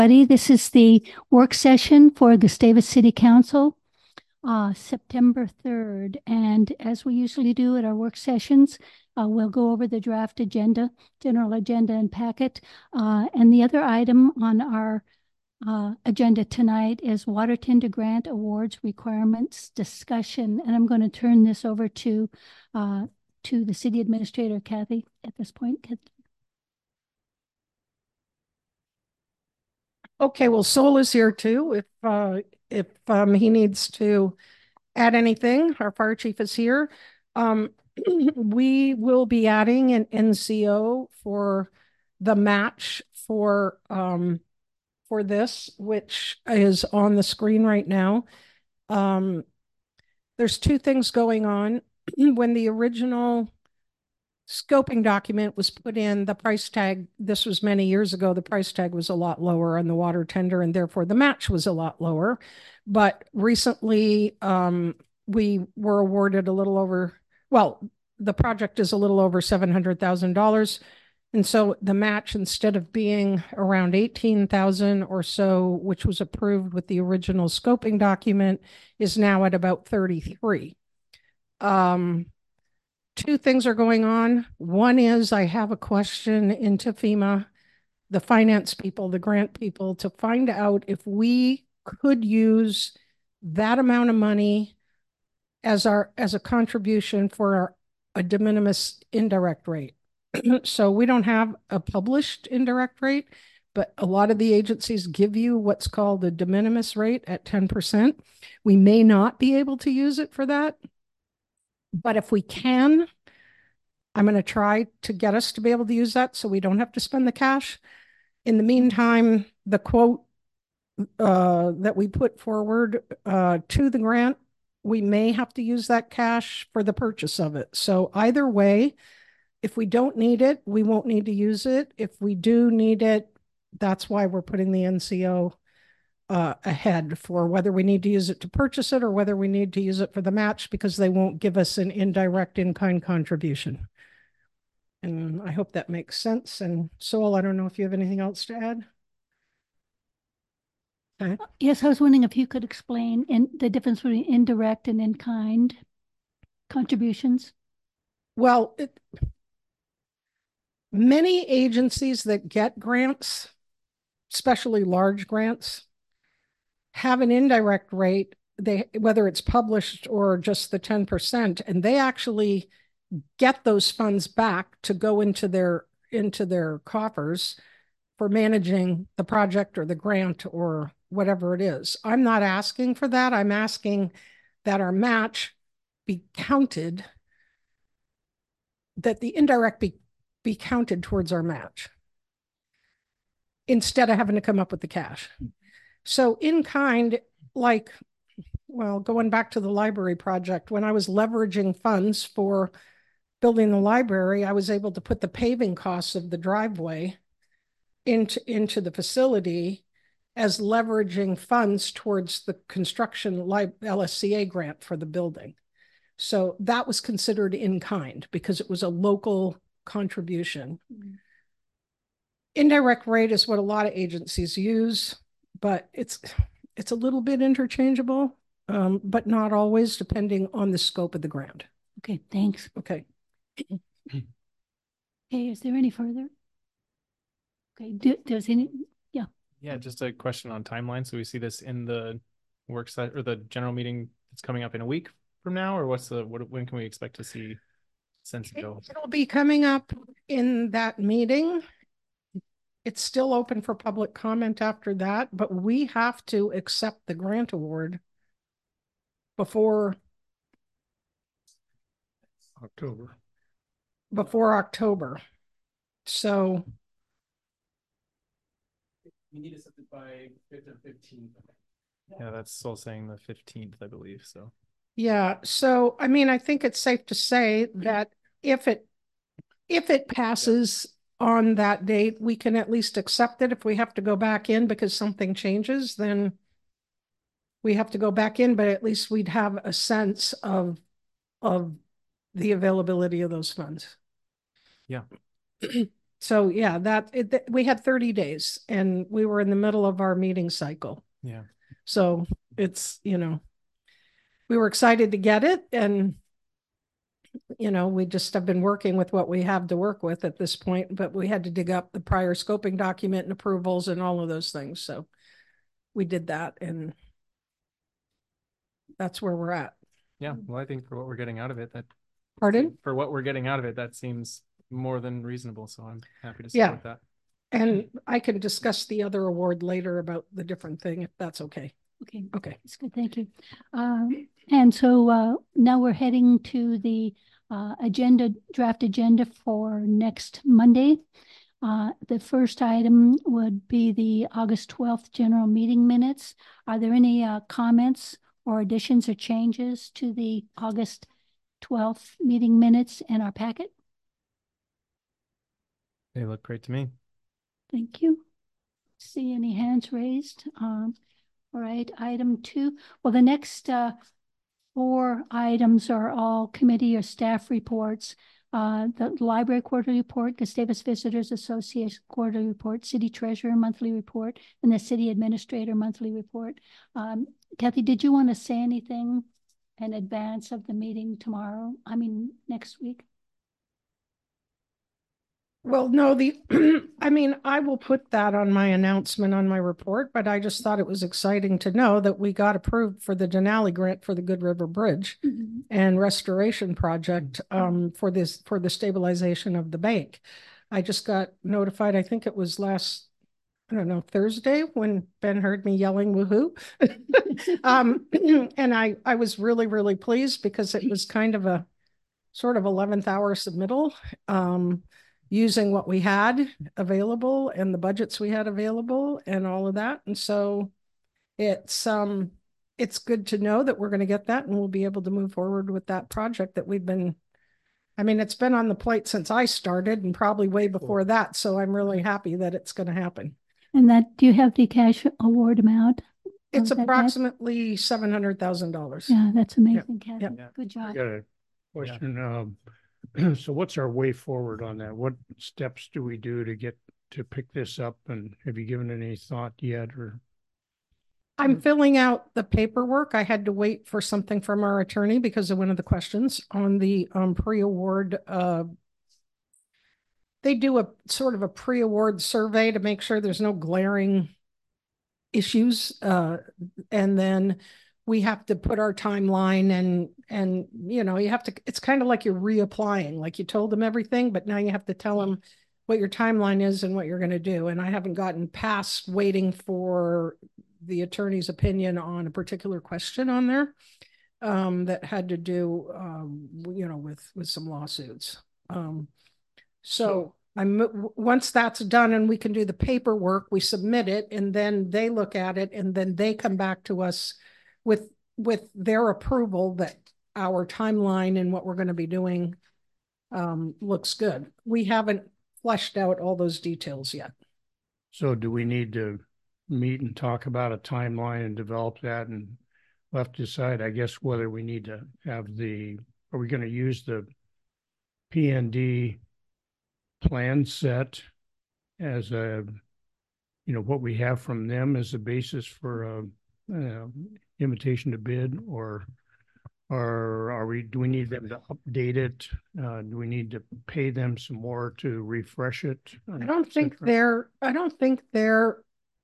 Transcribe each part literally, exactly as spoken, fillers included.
Buddy, this is the work session for Gustavus City Council, uh, September third. And as we usually do at our work sessions, uh, we'll go over the draft agenda, general agenda and packet. Uh, and the other item on our uh, agenda tonight is water tender grant awards requirements discussion. And I'm going to turn this over to uh, to the city administrator, Kathy, at this point. Okay, well, Sol is here too. If uh, if um, he needs to add anything, our fire chief is here. Um, we will be adding an N C O for the match for um, for this, which is on the screen right now. Um, there's two things going on. When the original scoping document was put in, the price tag, this was many years ago, the price tag was a lot lower on the water tender, and therefore the match was a lot lower. But recently, um, we were awarded a little over, well, the project is a little over seven hundred thousand dollars. And so the match, instead of being around eighteen thousand or so, which was approved with the original scoping document, is now at about thirty-three. Um, two things are going on. One is I have a question into FEMA, the finance people, the grant people, to find out if we could use that amount of money as our as a contribution for our, a de minimis indirect rate. So we don't have a published indirect rate, but a lot of the agencies give you what's called a de minimis rate at ten percent. We may not be able to use it for that, but if we can, I'm going to try to get us to be able to use that so we don't have to spend the cash. In the meantime, the quote uh, that we put forward uh, to the grant, we may have to use that cash for the purchase of it. So either way, if we don't need it, we won't need to use it. If we do need it, that's why we're putting the N C O uh, ahead for whether we need to use it to purchase it or whether we need to use it for the match, because they won't give us an indirect in-kind contribution. And I hope that makes sense. And Sol, I don't know if you have anything else to add. Okay. Yes, I was wondering if you could explain in the difference between indirect and in-kind contributions. Well, it, many agencies that get grants, especially large grants, have an indirect rate, they whether it's published or just the ten percent, and they actually get those funds back to go into their into their coffers for managing the project or the grant or whatever it is. I'm not asking for that. I'm asking that our match be counted, that the indirect be, be counted towards our match instead of having to come up with the cash. So in kind, like, well, going back to the library project, when I was leveraging funds for building the library, I was able to put the paving costs of the driveway into, into the facility as leveraging funds towards the construction L S C A grant for the building. So that was considered in kind because it was a local contribution. Mm-hmm. Indirect rate is what a lot of agencies use, but it's it's a little bit interchangeable, um, but not always, depending on the scope of the grant. Okay, thanks. Okay. Okay, is there any further? Okay, do, does any, yeah. Yeah, just a question on timeline. So we see this in the work site or the general meeting that's coming up in a week from now, or what's the, what, when can we expect to see Sensigo? It, it'll be coming up in that meeting. It's still open for public comment after that, but we have to accept the grant award before October. Before October. So we need to set it by fifth or fifteenth. Yeah, that's still saying the fifteenth, I believe. So yeah, so I mean, I think it's safe to say that if it if it passes on that date, we can at least accept it. If we have to go back in because something changes, then we have to go back in, but at least we'd have a sense of of the availability of those funds. Yeah. So yeah, that it, th- we had thirty days and we were in the middle of our meeting cycle. Yeah. So it's, you know, we were excited to get it, and you know, we just have been working with what we have to work with at this point, but we had to dig up the prior scoping document and approvals and all of those things. So we did that, and that's where we're at. Yeah. Well, I think for what we're getting out of it, that Pardon? for what we're getting out of it, that seems more than reasonable. So I'm happy to support Yeah. that. And I can discuss the other award later about the different thing, if that's okay. Okay, Okay. that's good. Thank you. Um, and so uh, now we're heading to the uh, agenda, draft agenda for next Monday. Uh, the first item would be the August twelfth general meeting minutes. Are there any uh, comments or additions or changes to the August twelfth meeting minutes in our packet? They look great to me. Thank you. See any hands raised? Um, all right, item two. Well, the next uh, four items are all committee or staff reports. Uh, the library quarterly report, Gustavus Visitors Association quarterly report, city treasurer monthly report, and the city administrator monthly report. Um, Kathy, did you want to say anything in advance of the meeting tomorrow? I mean, next week? Well, no, the, I mean, I will put that on my announcement on my report, but I just thought it was exciting to know that we got approved for the Denali grant for the Good River Bridge Mm-hmm. and restoration project um, for this, for the stabilization of the bank. I just got notified, I think it was last, I don't know, Thursday, when Ben heard me yelling woohoo. um, and I, I was really, really pleased because it was kind of a sort of eleventh hour submittal. Um, using what we had available and the budgets we had available and all of that. And so it's um it's good to know that we're going to get that, and we'll be able to move forward with that project that we've been, I mean, it's been on the plate since I started and probably way before that. So I'm really happy that it's going to happen. And that, do you have the cash award amount? It's of that, approximately seven hundred thousand dollars. Yeah, that's amazing, Kathy. Yeah. Good I job. got a question. Um, so what's our way forward on that? What steps do we do to get to pick this up? And have you given any thought yet? Or I'm filling out the paperwork. I had to wait for something from our attorney because of one of the questions on the um, pre-award. Uh, they do a sort of a pre-award survey to make sure there's no glaring issues. Uh, and then we have to put our timeline, and, and, you know, you have to, it's kind of like you're reapplying, like you told them everything, but now you have to tell them what your timeline is and what you're going to do. And I haven't gotten past waiting for the attorney's opinion on a particular question on there um, that had to do, um, you know, with, with some lawsuits. Um, so I'm, once that's done and we can do the paperwork, we submit it, and then they look at it, and then they come back to us with, with their approval that our timeline and what we're going to be doing um, looks good. We haven't fleshed out all those details yet. so do we need to meet and talk about a timeline and develop that, and we'll have to decide, I guess, whether we need to have the, are we going to use the P N D plan set as a, you know, what we have from them as a basis for a, a invitation to bid, or or are we, do we need them to update it? Uh, do we need to pay them some more to refresh it? I don't think they're, I don't think they're,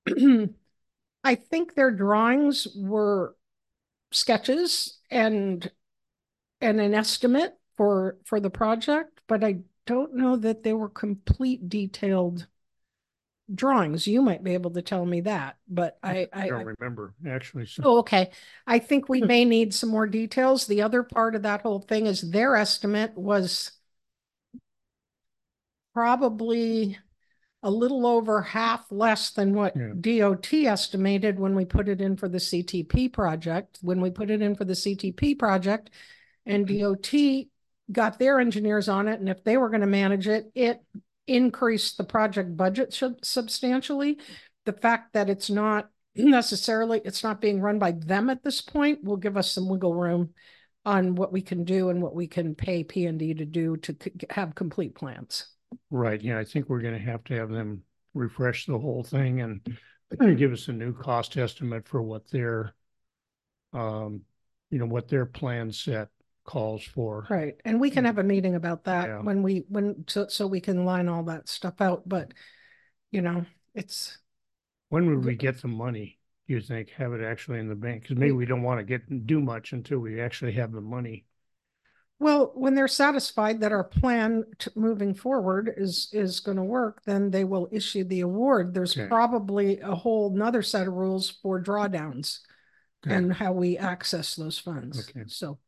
I think their drawings were sketches and, and an estimate for, for the project, but I don't know that they were complete detailed drawings. You might be able to tell me that, but I, I, I don't remember actually. So. Oh, okay. I think we may need some more details. The other part of that whole thing is their estimate was probably a little over half less than what Yeah. D O T estimated when we put it in for the C T P project. When we put it in for the C T P project, and D O T got their engineers on it, and if they were going to manage it, it increased the project budget substantially. The fact that it's not necessarily, it's not being run by them at this point will give us some wiggle room on what we can do and what we can pay P and D to do to have complete plans. Right, yeah, I think we're gonna have to have them refresh the whole thing and give us a new cost estimate for what their um, you know, what their plan set calls for. Right. And we can have a meeting about Yeah. that when we, when, so, so we can line all that stuff out, but you know, it's, When would we get the money, do you think, have it actually in the bank? Because maybe we don't want to get, do much until we actually have the money. well, when they're satisfied that our plan to moving forward is, is going to work, then they will issue the award. There's Okay. probably a whole nother set of rules for drawdowns Okay. and how we access those funds. Okay. So,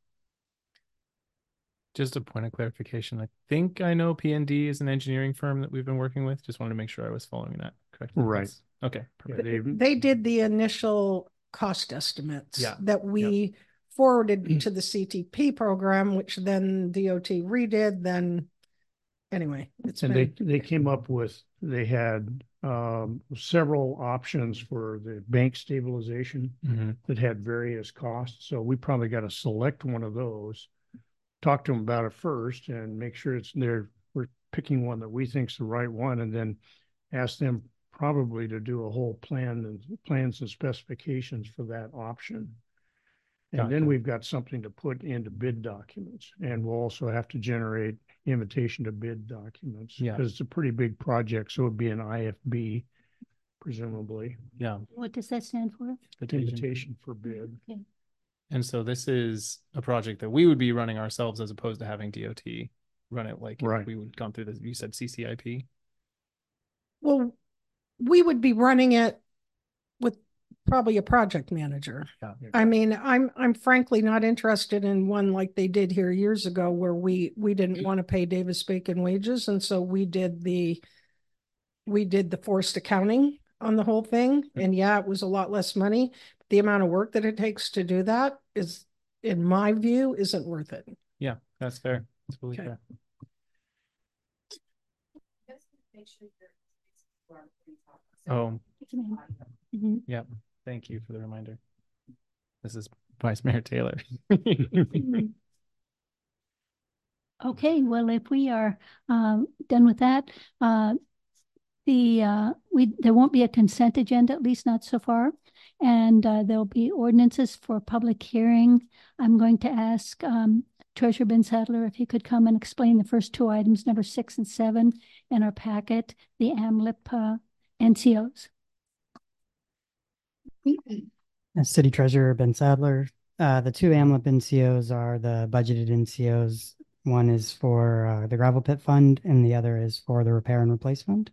Just a point of clarification. I think I know P N D is an engineering firm that we've been working with. Just wanted to make sure I was following that correctly. Right. That's- Okay. Yeah, Perfect. they, they did the initial cost estimates Yeah. that we forwarded to the C T P program, which then D O T redid, then anyway, it's and been, they, they came up with, they had um, several options for the bank stabilization Mhm. that had various costs. So we probably got to select one of those, talk to them about it first and make sure it's there. We're picking one that we think's the right one, and then ask them probably to do a whole plan and plans and specifications for that option. And then Gotcha. we've got something to put into bid documents, and we'll also have to generate invitation to bid documents. Yeah. Because it's a pretty big project, so it'd be an I F B, presumably, Yeah. What does that stand for? Invitation. invitation for bid. Okay. And so this is a project that we would be running ourselves as opposed to having D O T run it like if Right. we would gone through this. You said C C I P. well, we would be running it with probably a project manager. Yeah. I mean, I'm, I'm frankly not interested in one like they did here years ago where we, we didn't want to pay Davis Bacon wages. And so we did the, we did the forced accounting on the whole thing. And yeah, it was a lot less money. The amount of work that it takes to do that is, in my view, isn't worth it. Yeah, that's fair. That's totally Okay. fair. Oh, Mhm. yeah. Thank you for the reminder. This is Vice Mayor Taylor. Okay, well, if we are um, done with that, uh, the uh, we there won't be a consent agenda, at least not so far, and uh, there'll be ordinances for public hearing. I'm going to ask um, Treasurer Ben Sadler if he could come and explain the first two items, number six and seven in our packet, the AMLIP uh, N C Os. As City Treasurer Ben Sadler, uh, the two AMLIP N C Os are the budgeted N C Os. One is for uh, the gravel pit fund and the other is for the repair and replace fund.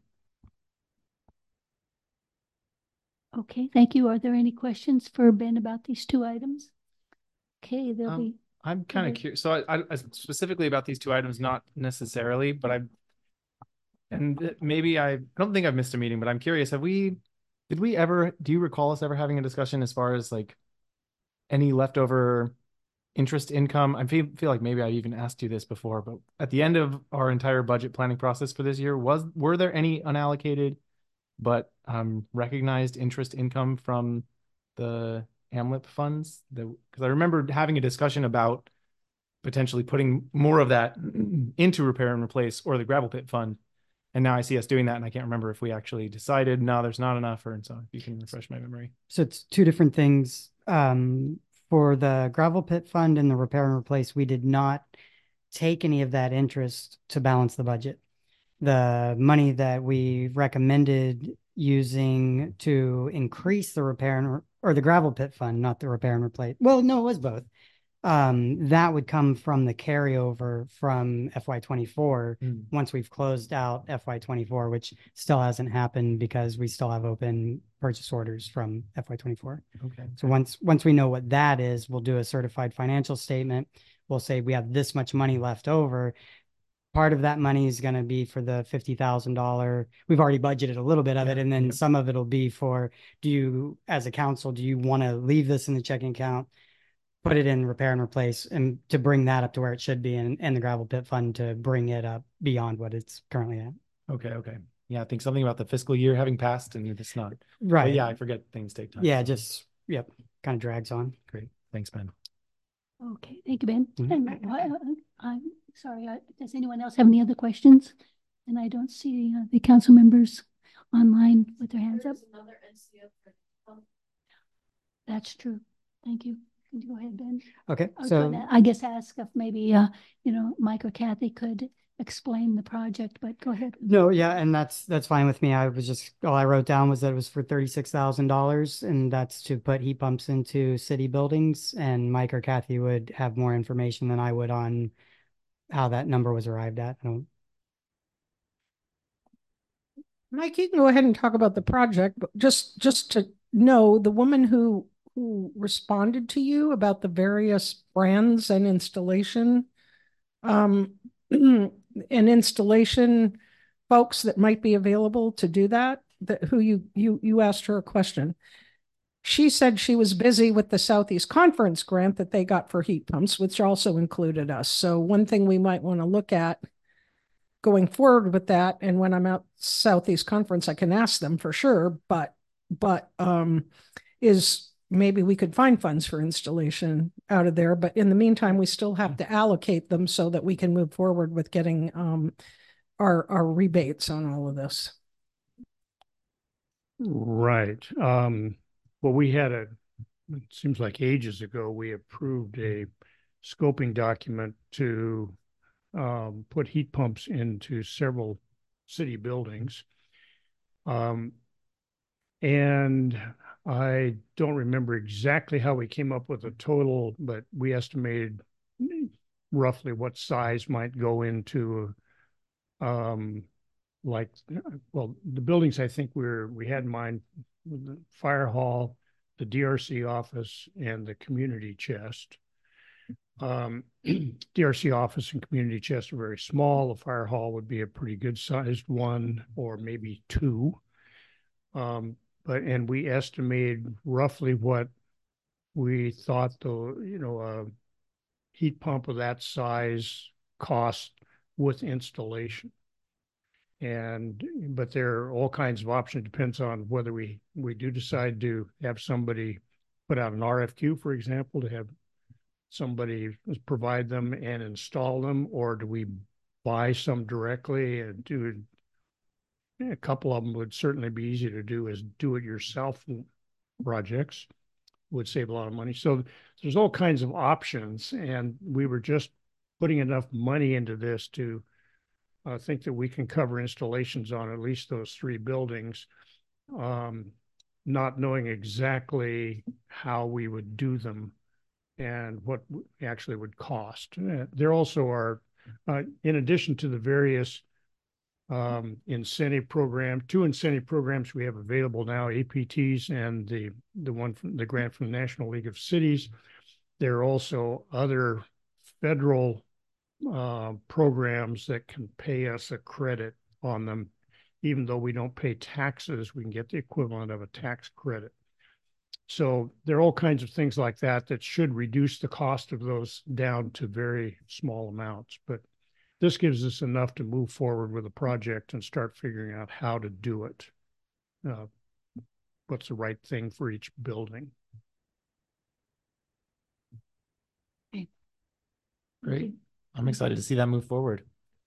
Okay, thank you. Are there any questions for Ben about these two items? Okay, there'll Um, be, I'm kind of Okay. curious. So I, I specifically about these two items, not necessarily, but I, and th- maybe I, I don't think I've missed a meeting, but I'm curious. Have we, did we ever, do you recall us ever having a discussion as far as like any leftover interest income? I feel, feel like maybe I even asked you this before, but at the end of our entire budget planning process for this year, was, were there any unallocated but um, recognized interest income from the AMLIP funds? Because I remember having a discussion about potentially putting more of that into repair and replace or the gravel pit fund. And now I see us doing that, and I can't remember if we actually decided, no, there's not enough, or and so if you can refresh my memory. So it's two different things. Um, for the gravel pit fund and the repair and replace, we did not take any of that interest to balance the budget. The money that we recommended using to increase the repair and, or the gravel pit fund, not the repair and replace. Well, no, it was both. Um, that would come from the carryover from F Y twenty-four Mm. once we've closed out F Y twenty-four, which still hasn't happened because we still have open purchase orders from F Y twenty-four. Okay. So once once we know what that is, we'll do a certified financial statement. We'll say we have this much money left over. Part of that money is going to be for the fifty thousand dollars. We've already budgeted a little bit of it. And then some of it will be for, do you, as a council, do you want to leave this in the checking account, put it in repair and replace, and to bring that up to where it should be, and, and the gravel pit fund to bring it up beyond what it's currently at. Okay. Okay. Yeah. I think something about the fiscal year having passed and it's not. Right. But yeah, I forget things take time. Yeah, just, yep, kind of drags on. Great. Thanks, Ben. okay, thank you, Ben. Mhm. And uh, I'm sorry, uh, does anyone else have any other questions? And I don't see uh, the council members online with their hands up. That's true. Thank you. Can you go ahead, Ben? Okay, I was so gonna, I guess ask if maybe, uh, you know, Mike or Kathy could explain the project, but go ahead. no, yeah, and that's that's fine with me. I was just all I wrote down was that it was for thirty-six thousand dollars, and that's to put heat pumps into city buildings. And Mike or Kathy would have more information than I would on how that number was arrived at. I don't. Mike, you can go ahead and talk about the project, but just just to know, the woman who who responded to you about the various brands and installation, um, and installation folks that might be available to do that, that who you you you asked her a question. She said she was busy with the Southeast Conference grant that they got for heat pumps, which also included us. So one thing we might want to look at going forward with that, and when I'm out Southeast Conference, I can ask them for sure, but but um is maybe we could find funds for installation out of there. But in the meantime, we still have to allocate them so that we can move forward with getting um our our rebates on all of this. Right. Um, well, we had a, it seems like ages ago, we approved a scoping document to um, put heat pumps into several city buildings. Um, and I don't remember exactly how we came up with a total, but we estimated roughly what size might go into um, like, well, the buildings I think we're, we had in mind, the fire hall, the D R C office, and the community chest. Um, D R C office and community chest are very small. The fire hall would be a pretty good sized one, or maybe two. Um, but, and we estimated roughly what we thought the, you know, a heat pump of that size cost with installation. And but there are all kinds of options. Depends on whether we we do decide to have somebody put out an R F Q, for example, to have somebody provide them and install them, or do we buy some directly and do it? A couple of them would certainly be easy to do as do-it-yourself projects, would save a lot of money. So there's all kinds of options, and we were just putting enough money into this to I think that we can cover installations on at least those three buildings, um, not knowing exactly how we would do them and what actually would cost. Uh, there also are, uh, in addition to the various um, incentive program, two incentive programs we have available now, A P Ts and the, the one from the grant from the National League of Cities. There are also other federal uh, programs that can pay us a credit on them. Even though we don't pay taxes, we can get the equivalent of a tax credit. So there are all kinds of things like that that should reduce the cost of those down to very small amounts. But this gives us enough to move forward with a project and start figuring out how to do it. Uh, what's the right thing for each building. Okay. Great. Okay. I'm excited to see that move forward.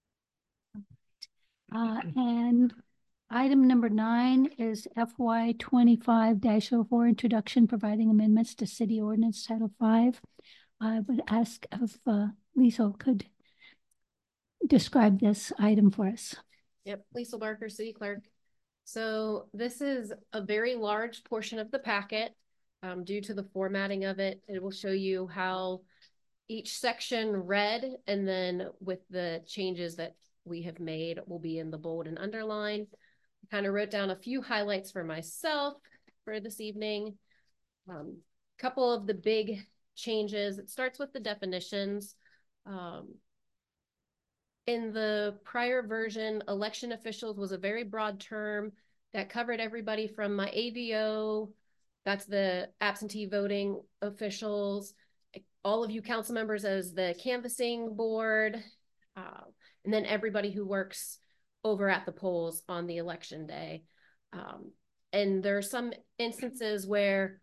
Uh, and item number nine is F Y twenty-five dash oh four, introduction, providing amendments to city ordinance title five. I would ask if uh, Lisa could describe this item for us. Yep, Lisa Barker, city clerk. So this is a very large portion of the packet. Um, due to the formatting of it, it will show you how each section read, and then with the changes that we have made will be in the bold and underline. I kind of wrote down a few highlights for myself for this evening. A um, couple of the big changes. It starts with the definitions. Um, in the prior version, election officials was a very broad term that covered everybody from my A V O, that's the absentee voting officials, all of you council members as the canvassing board, uh, and then everybody who works over at the polls on the election day. Um, and there are some instances where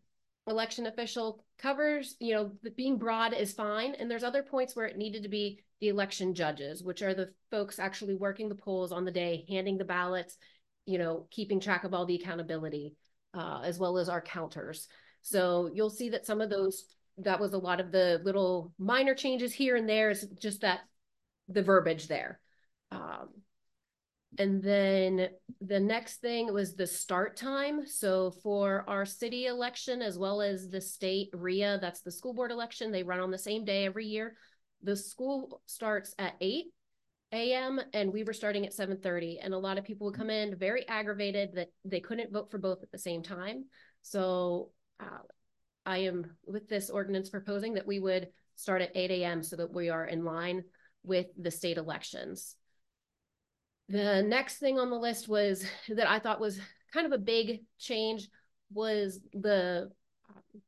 election official covers, you know, the, being broad is fine. And there's other points where it needed to be the election judges, which are the folks actually working the polls on the day, handing the ballots, you know, keeping track of all the accountability, uh, as well as our counters. So you'll see that some of those, that was a lot of the little minor changes here and there, is just that the verbiage there. Um, and then the next thing was the start time. So for our city election, as well as the state R I A, that's the school board election, they run on the same day every year. The school starts at eight A M and we were starting at seven thirty. And a lot of people would come in very aggravated that they couldn't vote for both at the same time. So uh, I am with this ordinance proposing that we would start at eight A M so that we are in line with the state elections. The next thing on the list was that I thought was kind of a big change was the um,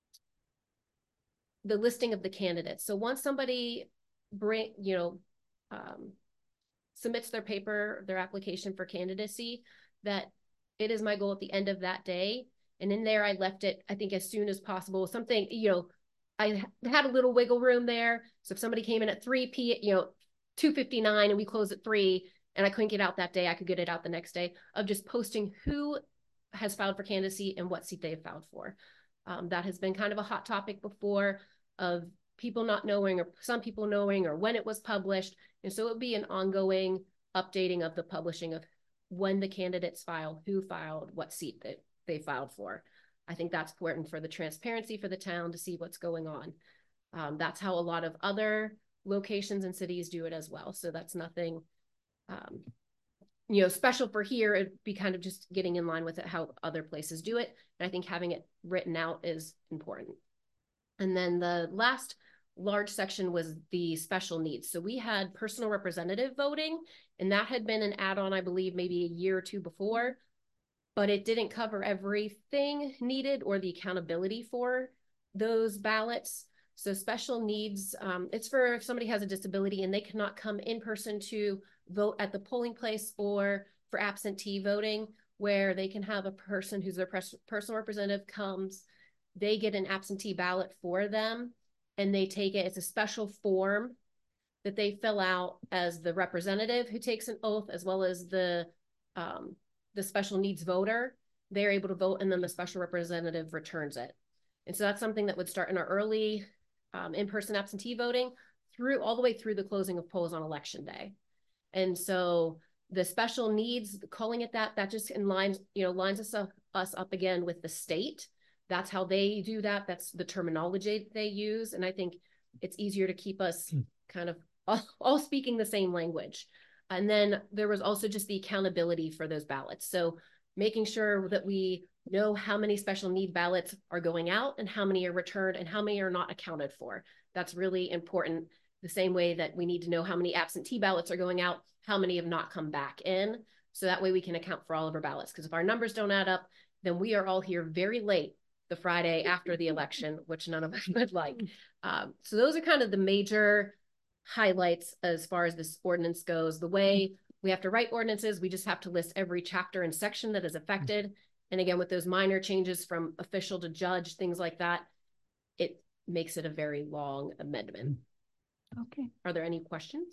the listing of the candidates. So once somebody bring, you know, um, submits their paper, their application for candidacy, that it is my goal at the end of that day. And in there, I left it, I think, as soon as possible. Something, you know, I had a little wiggle room there. So if somebody came in at three P M, you know, two fifty-nine and we close at three and I couldn't get out that day, I could get it out the next day, of just posting who has filed for candidacy and what seat they've filed for. Um, that has been kind of a hot topic before, of people not knowing, or some people knowing, or when it was published. And so it would be an ongoing updating of the publishing of when the candidates filed, who filed, what seat that they filed for. I think that's important for the transparency for the town to see what's going on. Um, that's how a lot of other locations and cities do it as well. So that's nothing, um, you know, special for here. It'd be kind of just getting in line with it, how other places do it. And I think having it written out is important. And then the last large section was the special needs. So we had personal representative voting, and that had been an add-on, I believe, maybe a year or two before, but it didn't cover everything needed or the accountability for those ballots. So special needs, um, it's for if somebody has a disability and they cannot come in person to vote at the polling place, or for absentee voting, where they can have a person who's their personal representative comes, they get an absentee ballot for them and they take it. It's a special form that they fill out as the representative who takes an oath, as well as the um, the special needs voter. They're able to vote, and then the special representative returns it. And so that's something that would start in our early um, in-person absentee voting through all the way through the closing of polls on election day. And so the special needs, calling it that, that just in lines, you know, lines us up, us up again with the state. That's how they do that. That's the terminology they use. And I think it's easier to keep us kind of all, all speaking the same language. And then there was also just the accountability for those ballots. So making sure that we know how many special need ballots are going out and how many are returned and how many are not accounted for. That's really important. The same way that we need to know how many absentee ballots are going out, how many have not come back in. So that way we can account for all of our ballots. Because if our numbers don't add up, then we are all here very late the Friday after the election, which none of us would like. Um, so those are kind of the major highlights as far as this ordinance goes. The way we have to write ordinances, we just have to list every chapter and section that is affected. And again, with those minor changes from official to judge, things like that, it makes it a very long amendment. Okay. Are there any questions?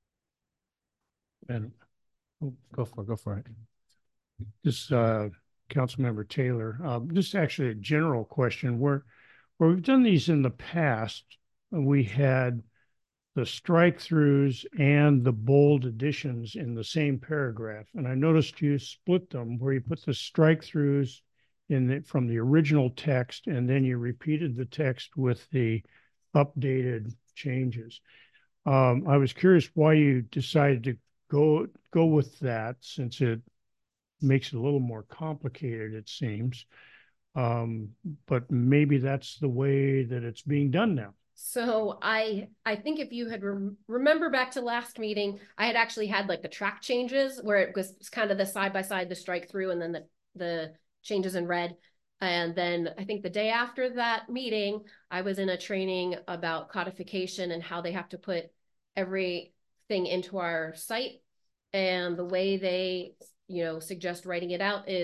And Oh, go for it, go for it. this, uh, Councilmember Taylor, uh, just actually a general question. Where, where we've done these in the past, we had the strike throughs and the bold additions in the same paragraph. And I noticed you split them where you put the strike throughs in the, from the original text, and then you repeated the text with the updated changes. Um, I was curious why you decided to go, go with that, since it makes it a little more complicated, it seems. Um, but maybe that's the way that it's being done now. So I I think if you had re remember back to last meeting, I had actually had like the track changes where it was kind of the side by side, the strike through, and then the the changes in red. And then I think the day after that meeting, I was in a training about codification and how they have to put everything into our site. And the way they, you know, suggest writing it out is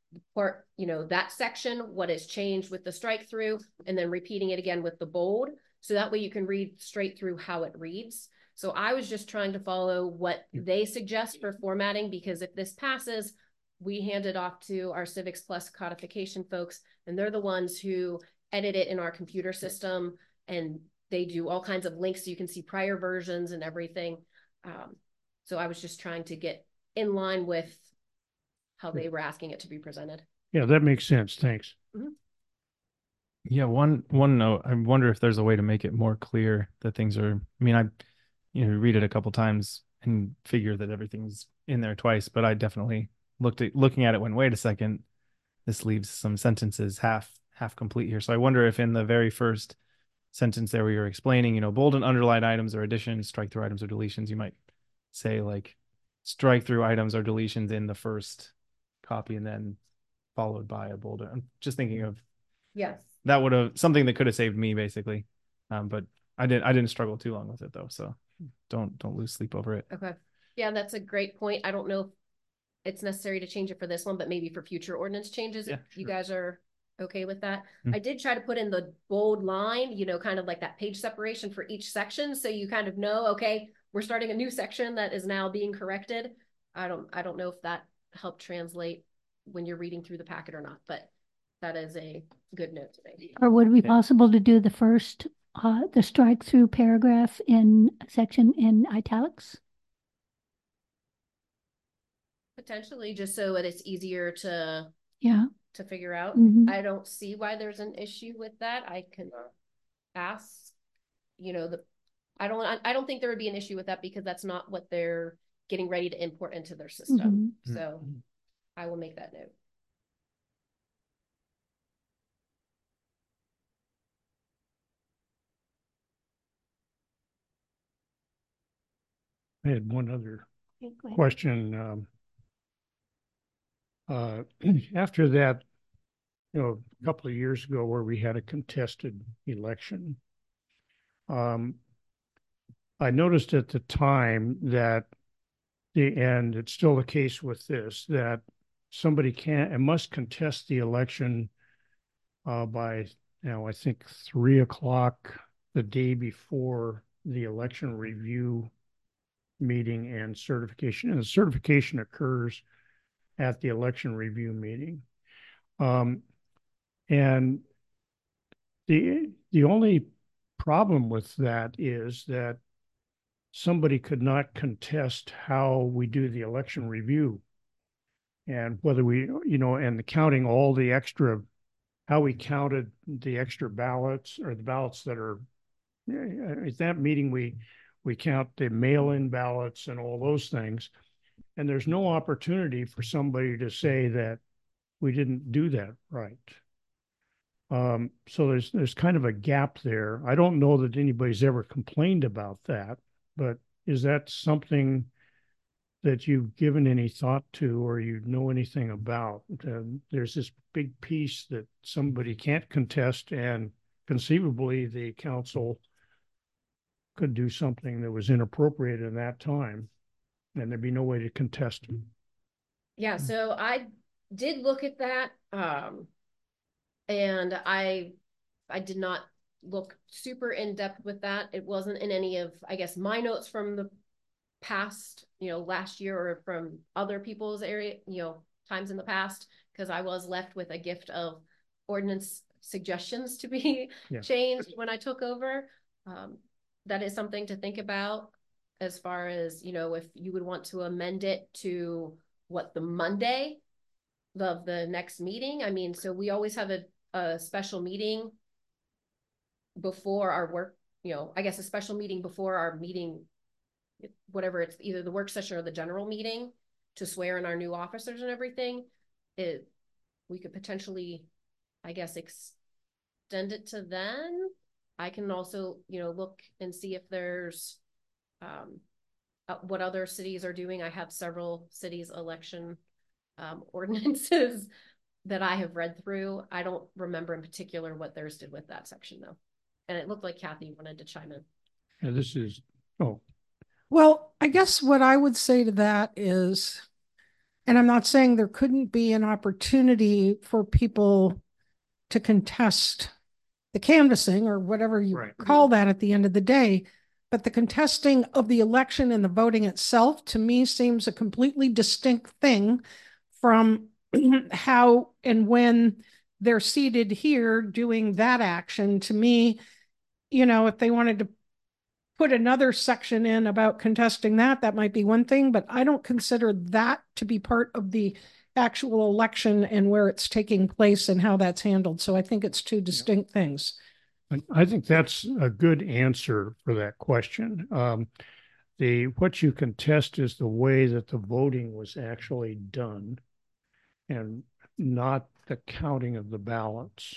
part, you know, that section, what has changed with the strike through, and then repeating it again with the bold. So that way you can read straight through how it reads. So I was just trying to follow what they suggest for formatting, because if this passes, we hand it off to our Civics Plus codification folks, and they're the ones who edit it in our computer system, and they do all kinds of links so you can see prior versions and everything. Um, so I was just trying to get in line with how they were asking it to be presented. Yeah, that makes sense. Thanks. Mm-hmm. Yeah, one one note. I wonder if there's a way to make it more clear that things are. I mean, I, you know, read it a couple times and figure that everything's in there twice. But I definitely looked at looking at it. Went, wait a second, this leaves some sentences half half complete here. So I wonder if in the very first sentence there, where you're explaining, you know, bold and underlined items or additions, strike through items or deletions, you might say like strike through items or deletions in the first copy and then followed by a bold. I'm just thinking of. Yes. That would have something that could have saved me basically. Um, but I didn't I didn't struggle too long with it though. So don't don't lose sleep over it. Okay. Yeah, that's a great point. I don't know if it's necessary to change it for this one, but maybe for future ordinance changes, Yeah, if you sure. guys are okay with that. Mm. I did try to put in the bold line, you know, kind of like that page separation for each section. So you kind of know, okay, we're starting a new section that is now being corrected. I don't I don't know if that helped translate when you're reading through the packet or not, but that is a good note to make. Or would it be Yeah. possible to do the first, uh, the strike through paragraph in section in italics? Potentially, just so that it's easier to Yeah. to figure out. Mhm. I don't see why there's an issue with that. I can ask, you know, the I don't I, I don't think there would be an issue with that, because that's not what they're getting ready to import into their system. Mhm. So I will make that note. I had one other Okay, go ahead. question. Um, uh, after that, you know, a couple of years ago where we had a contested election, um, I noticed at the time that the, and it's still the case with this, that somebody can and must contest the election uh, by, you know, I think three o'clock the day before the election review meeting and certification. And the certification occurs at the election review meeting. Um, and the the only problem with that is that somebody could not contest how we do the election review and whether we, you know, and the counting all the extra, how we counted the extra ballots or the ballots that are, at that meeting, we, we count the mail-in ballots and all those things. And there's no opportunity for somebody to say that we didn't do that right. Um, so there's there's kind of a gap there. I don't know that anybody's ever complained about that, but is that something that you've given any thought to or you know anything about? Uh, there's this big piece that somebody can't contest, and conceivably the council could do something that was inappropriate in that time, and there'd be no way to contest it. Yeah, so I did look at that. Um, and I I did not look super in depth with that. It wasn't in any of, I guess, my notes from the past, you know, last year or from other people's area, you know, times in the past, because I was left with a gift of ordinance suggestions to be yeah. changed when I took over. Um, that is something to think about as far as, you know, if you would want to amend it to what the Monday of the next meeting. I mean, so we always have a, a special meeting before our work, you know, I guess a special meeting before our meeting, whatever, it's either the work session or the general meeting to swear in our new officers and everything. It, we could potentially, I guess, extend it to then. I can also, you know, look and see if there's um, uh, what other cities are doing. I have several cities' election um, ordinances that I have read through. I don't remember in particular what theirs did with that section though. And it looked like Kathy wanted to chime in. Yeah, this is, oh. Well, I guess what I would say to that is, And I'm not saying there couldn't be an opportunity for people to contest the canvassing or whatever you Right. call that at the end of the day. But the contesting of the election and the voting itself, to me, seems a completely distinct thing from how and when they're seated here doing that action. To me, you know, if they wanted to put another section in about contesting that, that might be one thing, but I don't consider that to be part of the actual election and where it's taking place and how that's handled. So I think it's two distinct things. I think that's a good answer for that question. Um, the what you contest is the way that the voting was actually done, and not the counting of the ballots.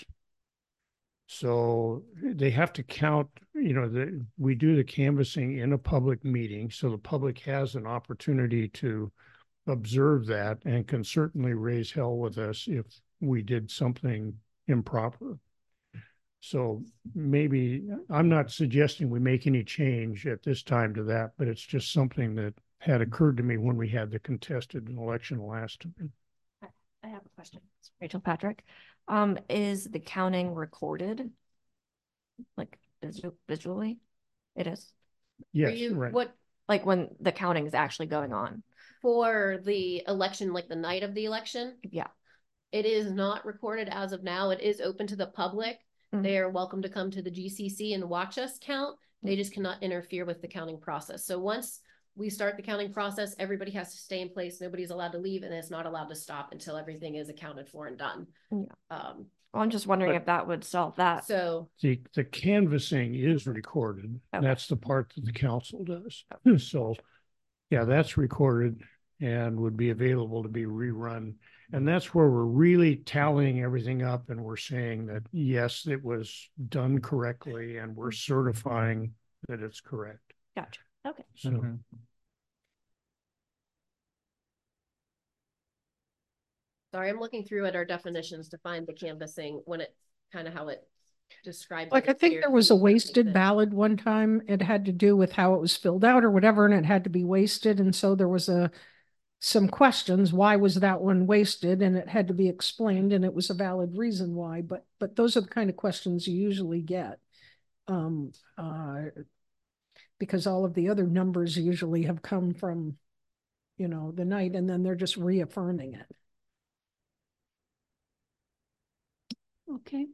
So they have to count, you know, the, we do the canvassing in a public meeting, so the public has an opportunity to observe that and can certainly raise hell with us if we did something improper. So maybe, I'm not suggesting we make any change at this time to that, but it's just something that had occurred to me when we had the contested election last time. I have a question. It's Rachel Patrick. Um, is the counting recorded? Like visu- visually? It is. Yes, you, right. what Like when the counting is actually going on. for the election, like the night of the election? Yeah. It is not recorded as of now. It is open to the public. Mhm. They are welcome to come to the G C C and watch us count. They just cannot interfere with the counting process. So once we start the counting process, everybody has to stay in place. Nobody's allowed to leave, and it's not allowed to stop until everything is accounted for and done. Yeah. Um, Well, I'm just wondering But- if that would solve that. so The, the canvassing is recorded. Okay. That's the part that the council does. So, yeah, that's recorded and would be available to be rerun. And that's where we're really tallying everything up and we're saying that, yes, it was done correctly and we're certifying that it's correct. Gotcha. Okay. So, Mhm. sorry, I'm looking through at our definitions to find the canvassing when it kind of how it describes. Like, it I think here. there was a Can you make wasted this- ballot one time. It had to do with how it was filled out or whatever, and it had to be wasted. And so there was a, some questions, why was that one wasted? And it had to be explained, and it was a valid reason why, but, but those are the kind of questions you usually get. Um, uh, because all of the other numbers usually have come from, you know, the night, and then they're just reaffirming it. Okay.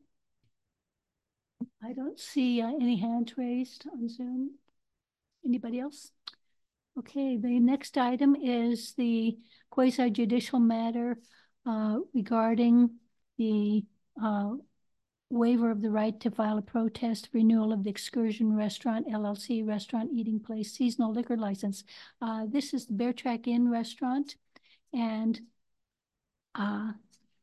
I don't see uh, any hands raised on Zoom. Anybody else? Okay, the next item is the quasi judicial matter uh, regarding the uh, waiver of the right to file a protest renewal of the Excursion Restaurant L L C Restaurant Eating Place seasonal liquor license. Uh, this is the Bear Track Inn restaurant, and uh,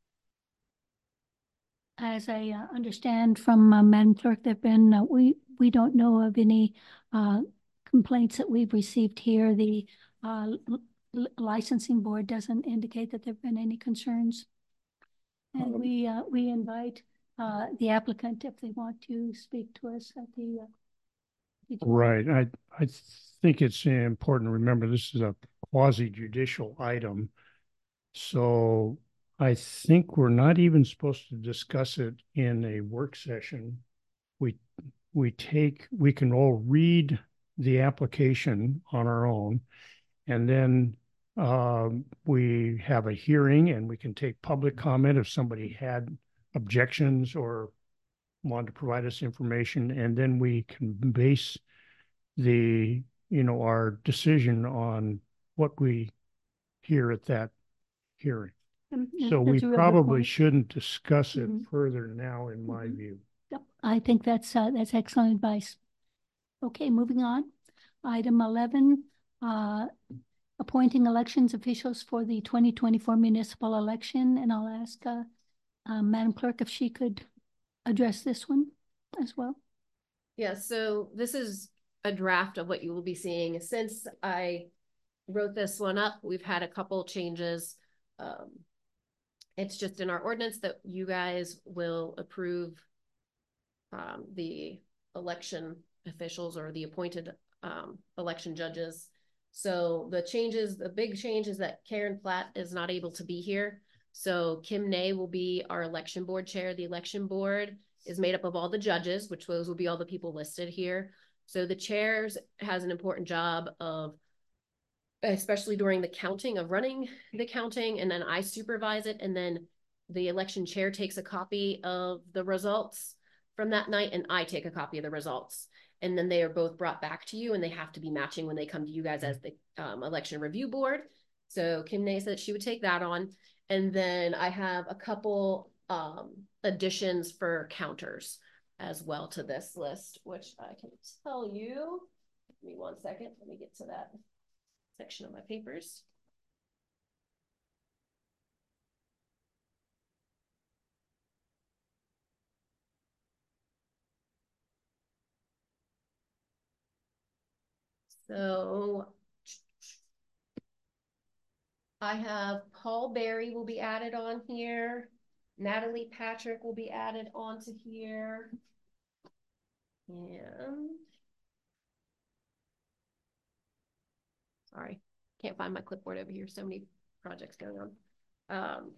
as I uh, understand from uh, Madam Clerk, there've been uh, we we don't know of any uh, complaints that we've received here. The uh, licensing board doesn't indicate that there've been any concerns, and Um, we uh, we invite uh, the applicant if they want to speak to us at the. Uh, right. I, I think it's important to remember this is a quasi judicial item. So I think we're not even supposed to discuss it in a work session. We, we take, we can all read the application on our own, and then um, we have a hearing and we can take public comment if somebody had objections or wanted to provide us information, and then we can base the, you know, our decision on what we hear at that hearing. um, So we that's a real good probably point. shouldn't discuss it Mhm. further now, in my Mhm. view. Yep, I think that's uh, that's excellent advice. Okay, moving on. Item eleven, uh, appointing elections officials for the twenty twenty-four municipal election, and I'll ask uh, uh, Madam Clerk if she could address this one as well. Yeah, so this is a draft of what you will be seeing. Since I wrote this one up, we've had a couple changes. Um, it's just in our ordinance that you guys will approve um, the election officials or the appointed um, election judges So the changes, the big change is that Karen Platt is not able to be here. So Kim Nay will be our election board chair. The election board is made up of all the judges, which those will be all the people listed here. So the chairs has an important job of, especially during the counting, of running the counting, and then I supervise it, and then the election chair takes a copy of the results from that night, and I take a copy of the results. And then they are both brought back to you, and they have to be matching when they come to you guys as the um, election review board. So Kim Nay said she would take that on. And then I have a couple um, additions for counters as well to this list, which I can tell you. Give me one second. Let me get to that section of my papers. So I have Paul Berry will be added on here. Natalie Patrick will be added onto here. And sorry, can't find my clipboard over here. So many projects going on. Um,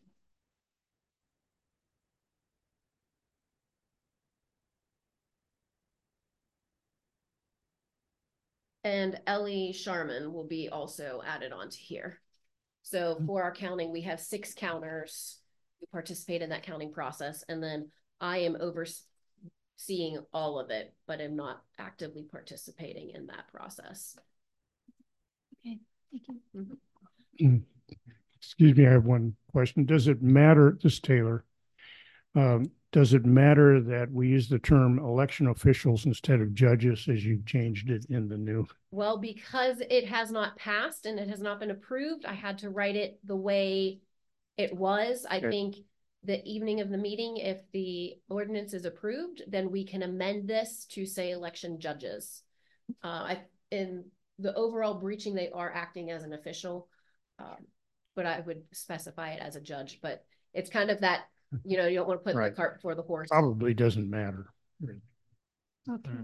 and Ellie Sharman will be also added onto here. So for our counting, we have six counters who participate in that counting process. And then I am overseeing all of it, but am not actively participating in that process. Okay, thank you. Mm-hmm. Excuse me, I have one question. Does it matter, this is Taylor, um, does it matter that we use the term election officials instead of judges as you've changed it in the new? Well, because it has not passed and it has not been approved, I had to write it the way it was. I okay. think the evening of the meeting, if the ordinance is approved, then we can amend this to say election judges. Uh, I, in the overall breaching, they are acting as an official, um, but I would specify it as a judge. But it's kind of that, you know, you don't want to put right. the cart before the horse. Probably doesn't matter. Okay. Mm.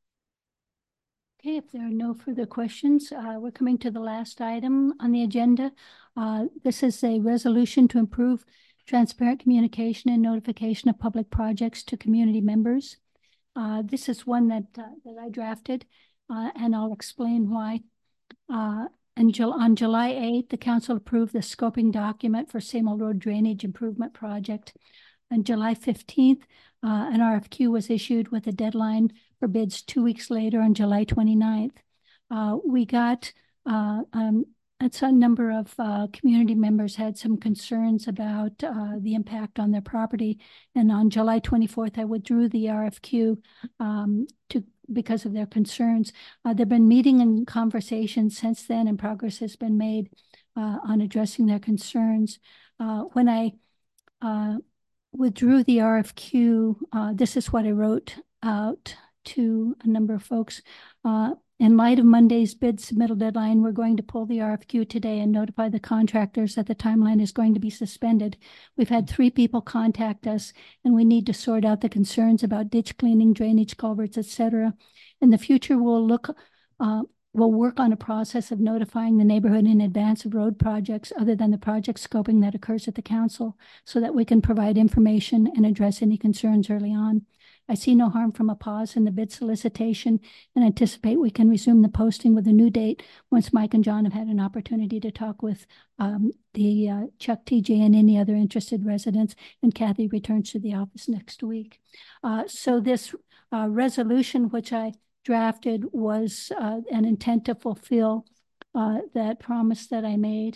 Okay, if there are no further questions, uh, we're coming to the last item on the agenda. Uh, this is a resolution to improve transparent communication and notification of public projects to community members. Uh, this is one that, uh, that I drafted, uh, and I'll explain why. Uh, and on July eighth, the council approved the scoping document for Same Old Road Drainage Improvement Project. On July fifteenth, uh, an R F Q was issued with a deadline for bids two weeks later on July twenty-ninth. Uh, we got, uh, um, it's a number of uh, community members had some concerns about uh, the impact on their property. And on July twenty-fourth, I withdrew the R F Q um, to because of their concerns. Uh, they've been meeting and conversations since then, and progress has been made uh, on addressing their concerns. Uh, when I uh, withdrew the R F Q, uh, this is what I wrote out to a number of folks. Uh, in light of Monday's bid submittal deadline, we're going to pull the R F Q today and notify the contractors that the timeline is going to be suspended. We've had three people contact us, and we need to sort out the concerns about ditch cleaning, drainage culverts, et cetera. In the future, we'll look, uh, we'll work on a process of notifying the neighborhood in advance of road projects other than the project scoping that occurs at the council, so that we can provide information and address any concerns early on. I see no harm from a pause in the bid solicitation and anticipate we can resume the posting with a new date once Mike and John have had an opportunity to talk with um, the uh, Chuck, T J, and any other interested residents, and Kathy returns to the office next week. Uh, so this uh, resolution, which I drafted, was uh, an intent to fulfill uh, that promise that I made.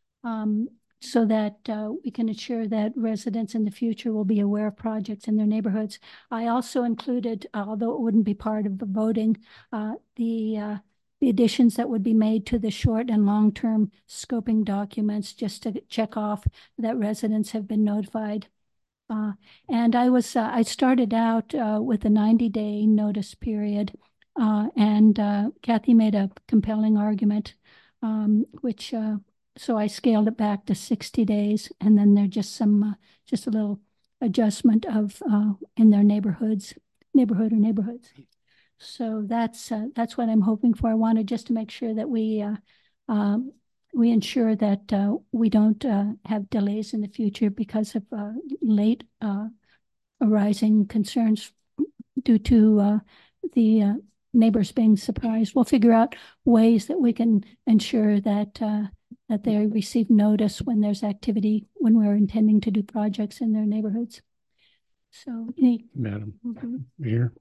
Um, so that uh, we can ensure that residents in the future will be aware of projects in their neighborhoods. I also included, although it wouldn't be part of the voting, uh, the, uh, the additions that would be made to the short and long-term scoping documents, just to check off that residents have been notified. Uh, and I was, uh, I started out uh, with a ninety day notice period, uh, and uh, Kathy made a compelling argument, um, which uh, so I scaled it back to sixty days, and then there's just some, uh, just a little adjustment of uh, in their neighborhoods, neighborhood or neighborhoods. So that's uh, that's what I'm hoping for. I wanted just to make sure that we uh, um, we ensure that uh, we don't uh, have delays in the future because of uh, late uh, arising concerns due to uh, the uh, neighbors being surprised. We'll figure out ways that we can ensure that uh, that they receive notice when there's activity, when we're intending to do projects in their neighborhoods. So, any, Madam mhm. Mayor.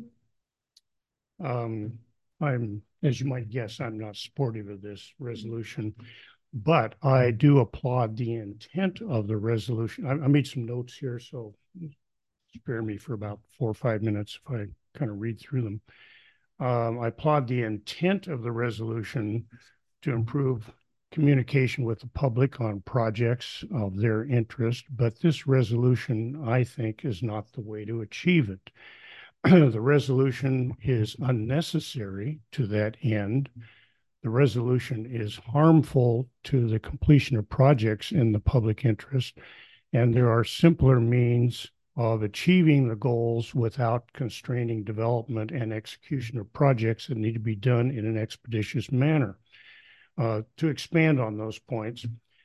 Um, I'm, as you might guess, I'm not supportive of this resolution, but I do applaud the intent of the resolution. I, I made some notes here, so spare me for about four or five minutes if I kind of read through them. Um, I applaud the intent of the resolution to improve communication with the public on projects of their interest, but this resolution, I think, is not the way to achieve it. The resolution is unnecessary to that end. The resolution is harmful to the completion of projects in the public interest, and there are simpler means of achieving the goals without constraining development and execution of projects that need to be done in an expeditious manner. Uh, to expand on those points,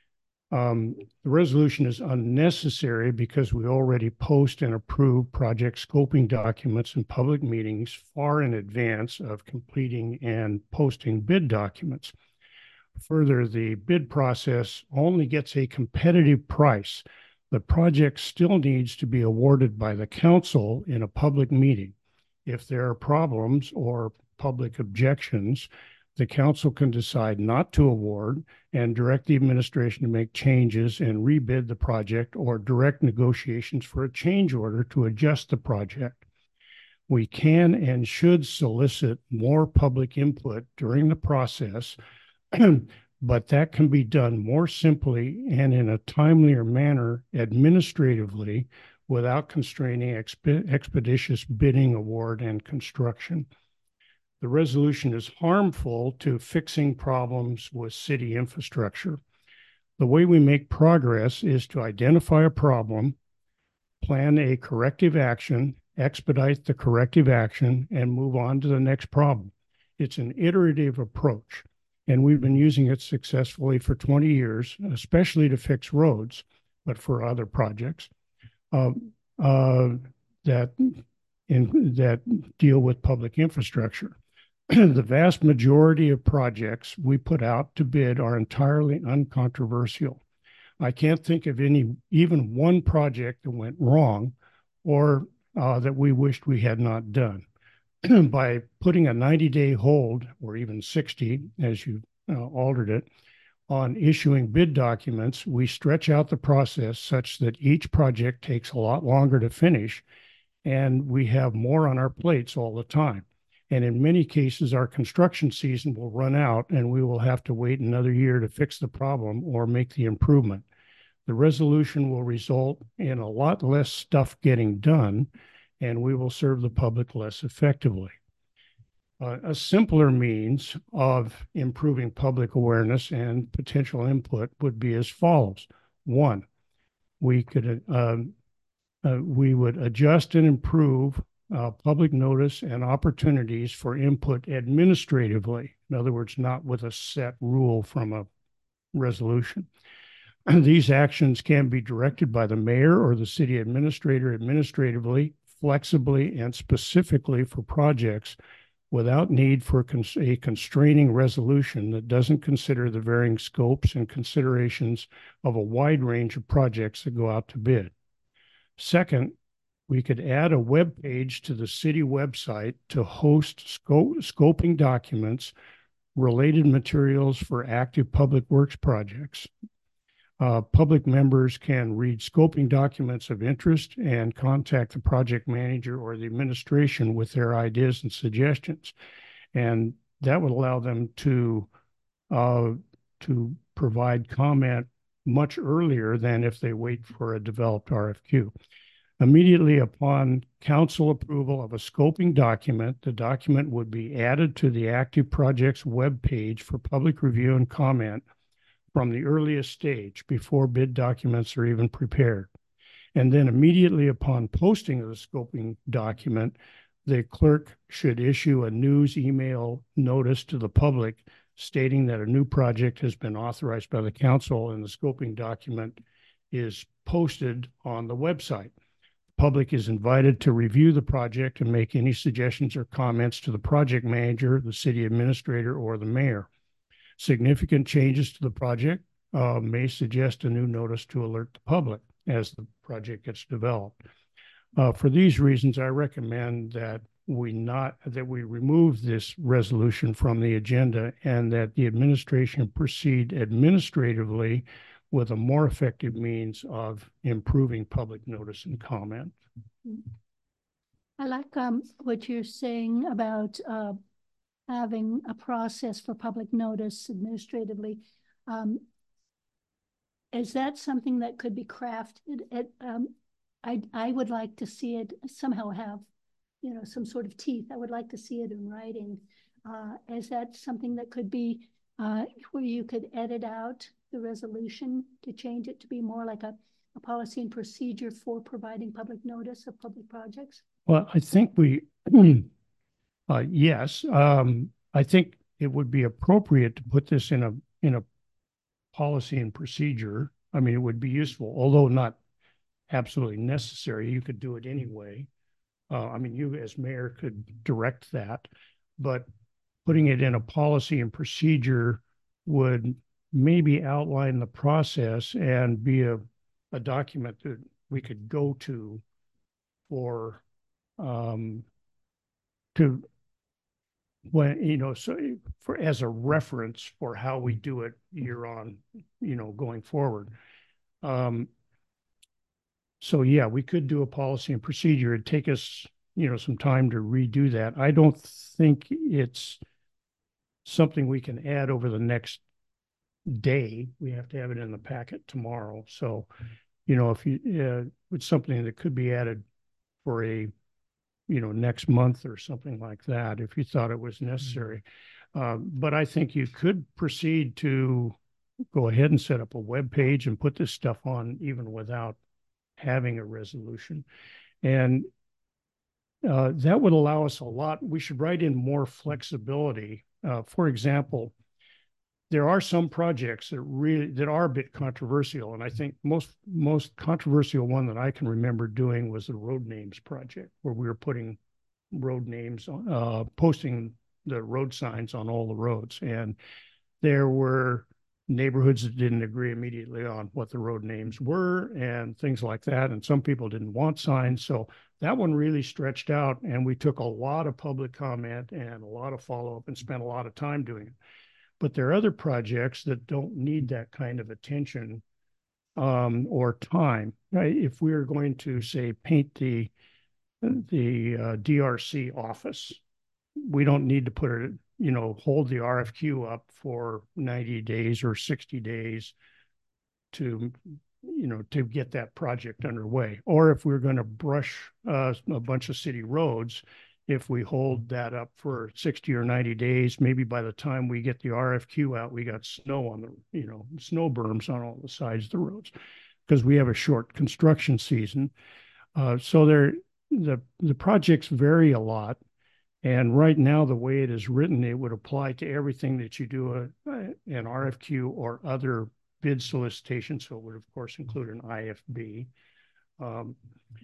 Um, the resolution is unnecessary because we already post and approve project scoping documents in public meetings far in advance of completing and posting bid documents. Further, the bid process only gets a competitive price. The project still needs to be awarded by the council in a public meeting. If there are problems or public objections, the council can decide not to award and direct the administration to make changes and rebid the project or direct negotiations for a change order to adjust the project. We can and should solicit more public input during the process, but that can be done more simply and in a timelier manner administratively without constraining exp- expeditious bidding, award, and construction. The resolution is harmful to fixing problems with city infrastructure. The way we make progress is to identify a problem, plan a corrective action, expedite the corrective action, and move on to the next problem. It's an iterative approach, and we've been using it successfully for twenty years, especially to fix roads, but for other projects uh, uh, that, in, that deal with public infrastructure. The vast majority of projects we put out to bid are entirely uncontroversial. I can't think of any, even one project that went wrong or uh, that we wished we had not done. By putting a ninety-day hold, or even sixty, as you uh, altered it, on issuing bid documents, we stretch out the process such that each project takes a lot longer to finish, and we have more on our plates all the time. And in many cases, our construction season will run out and we will have to wait another year to fix the problem or make the improvement. The resolution will result in a lot less stuff getting done, and we will serve the public less effectively. Uh, a simpler means of improving public awareness and potential input would be as follows. One, we could uh, uh, we would adjust and improve Uh, public notice and opportunities for input administratively. In other words, not with a set rule from a resolution. These actions can be directed by the mayor or the city administrator administratively, flexibly, and specifically for projects without need for cons- a constraining resolution that doesn't consider the varying scopes and considerations of a wide range of projects that go out to bid. Second, we could add a web page to the city website to host scope, scoping documents, related materials for active public works projects. Uh, public members can read scoping documents of interest and contact the project manager or the administration with their ideas and suggestions. And that would allow them to, uh, to provide comment much earlier than if they wait for a developed R F Q. Immediately upon council approval of a scoping document, the document would be added to the active project's webpage for public review and comment from the earliest stage before bid documents are even prepared. And then immediately upon posting of the scoping document, the clerk should issue a news email notice to the public stating that a new project has been authorized by the council and the scoping document is posted on the website. The public is invited to review the project and make any suggestions or comments to the project manager, the city administrator, or the mayor. Significant changes to the project uh, may suggest a new notice to alert the public as the project gets developed. Uh, for these reasons, I recommend that we not that we remove this resolution from the agenda and that the administration proceed administratively with a more effective means of improving public notice and comment. I like um, what you're saying about uh, having a process for public notice administratively. Um, is that something that could be crafted? At, um, I, I would like to see it somehow have, you know, some sort of teeth. I would like to see it in writing. Uh, is that something that could be uh, where you could edit out the resolution to change it to be more like a, a policy and procedure for providing public notice of public projects? Well, I think we, uh, yes, um, I think it would be appropriate to put this in a in a policy and procedure. I mean, it would be useful, although not absolutely necessary. You could do it anyway. Uh, I mean, you as mayor could direct that, but putting it in a policy and procedure would maybe outline the process and be a, a document that we could go to for um, to when, you know, so for as a reference for how we do it year on, you know, going forward. Um, so yeah, we could do a policy and procedure. It'd take us, you know, some time to redo that. I don't think it's something we can add over the next day. We have to have it in the packet tomorrow. So, you know, if you, uh, it's something that could be added for a, you know, next month or something like that, if you thought it was necessary. Mm-hmm. Uh, but I think you could proceed to go ahead and set up a web page and put this stuff on even without having a resolution. And uh, that would allow us a lot. We should write in more flexibility. Uh, for example, there are some projects that really that are a bit controversial, and I think most most controversial one that I can remember doing was the road names project, where we were putting road names, uh, posting the road signs on all the roads, and there were neighborhoods that didn't agree immediately on what the road names were and things like that, and some people didn't want signs. So that one really stretched out, and we took a lot of public comment and a lot of follow-up and spent a lot of time doing it. But there are other projects that don't need that kind of attention um, or time. Right? If we are going to, say, paint the the uh, D R C office, we don't need to put it, you know, hold the R F Q up for ninety days or sixty days to, you know, to get that project underway. Or if we're going to brush uh, a bunch of city roads, if we hold that up for sixty or ninety days, maybe by the time we get the R F Q out, we got snow on the, you know, snow berms on all the sides of the roads because we have a short construction season. Uh, so there, the, the projects vary a lot. And right now, the way it is written, it would apply to everything that you do a, an R F Q or other bid solicitation. So it would, of course, include an I F B. Um,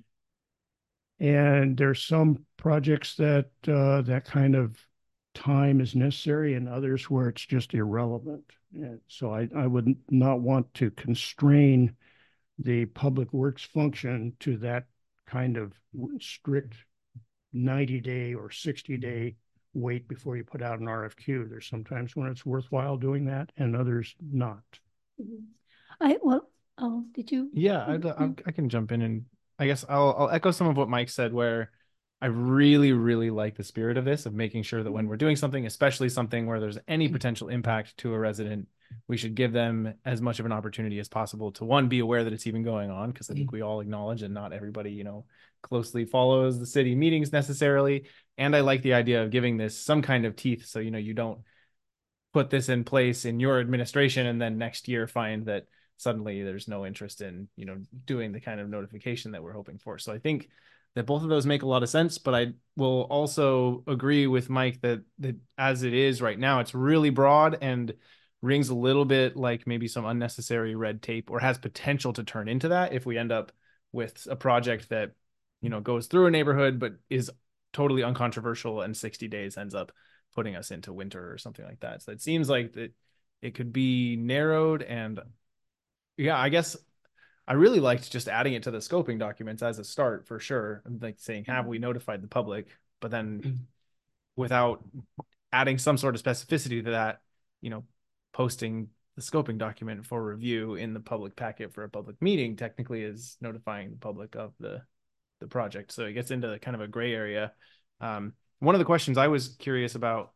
And there's some projects that uh, that kind of time is necessary, and others where it's just irrelevant. And so I, I would not want to constrain the public works function to that kind of strict ninety day or sixty day wait before you put out an R F Q. There's sometimes when it's worthwhile doing that, and others not. I well, oh, did you? Yeah, I, I, I can jump in, and I guess I'll I'll echo some of what Mike said, where I really, really like the spirit of this, of making sure that when we're doing something, especially something where there's any potential impact to a resident, we should give them as much of an opportunity as possible to, one, be aware that it's even going on, because I think we all acknowledge and not everybody, you know, closely follows the city meetings necessarily. And I like the idea of giving this some kind of teeth, so, you know, you don't put this in place in your administration and then next year find that suddenly there's no interest in, you know, doing the kind of notification that we're hoping for. So I think that both of those make a lot of sense, but I will also agree with Mike that that as it is right now, it's really broad and rings a little bit like maybe some unnecessary red tape, or has potential to turn into that if we end up with a project that, you know, goes through a neighborhood but is totally uncontroversial and sixty days ends up putting us into winter or something like that. So it seems like that it could be narrowed. And yeah, I guess I really liked just adding it to the scoping documents as a start for sure. I'm like saying, have we notified the public? But then without adding some sort of specificity to that, you know, posting the scoping document for review in the public packet for a public meeting technically is notifying the public of the the project. So it gets into kind of a gray area. Um, one of the questions I was curious about,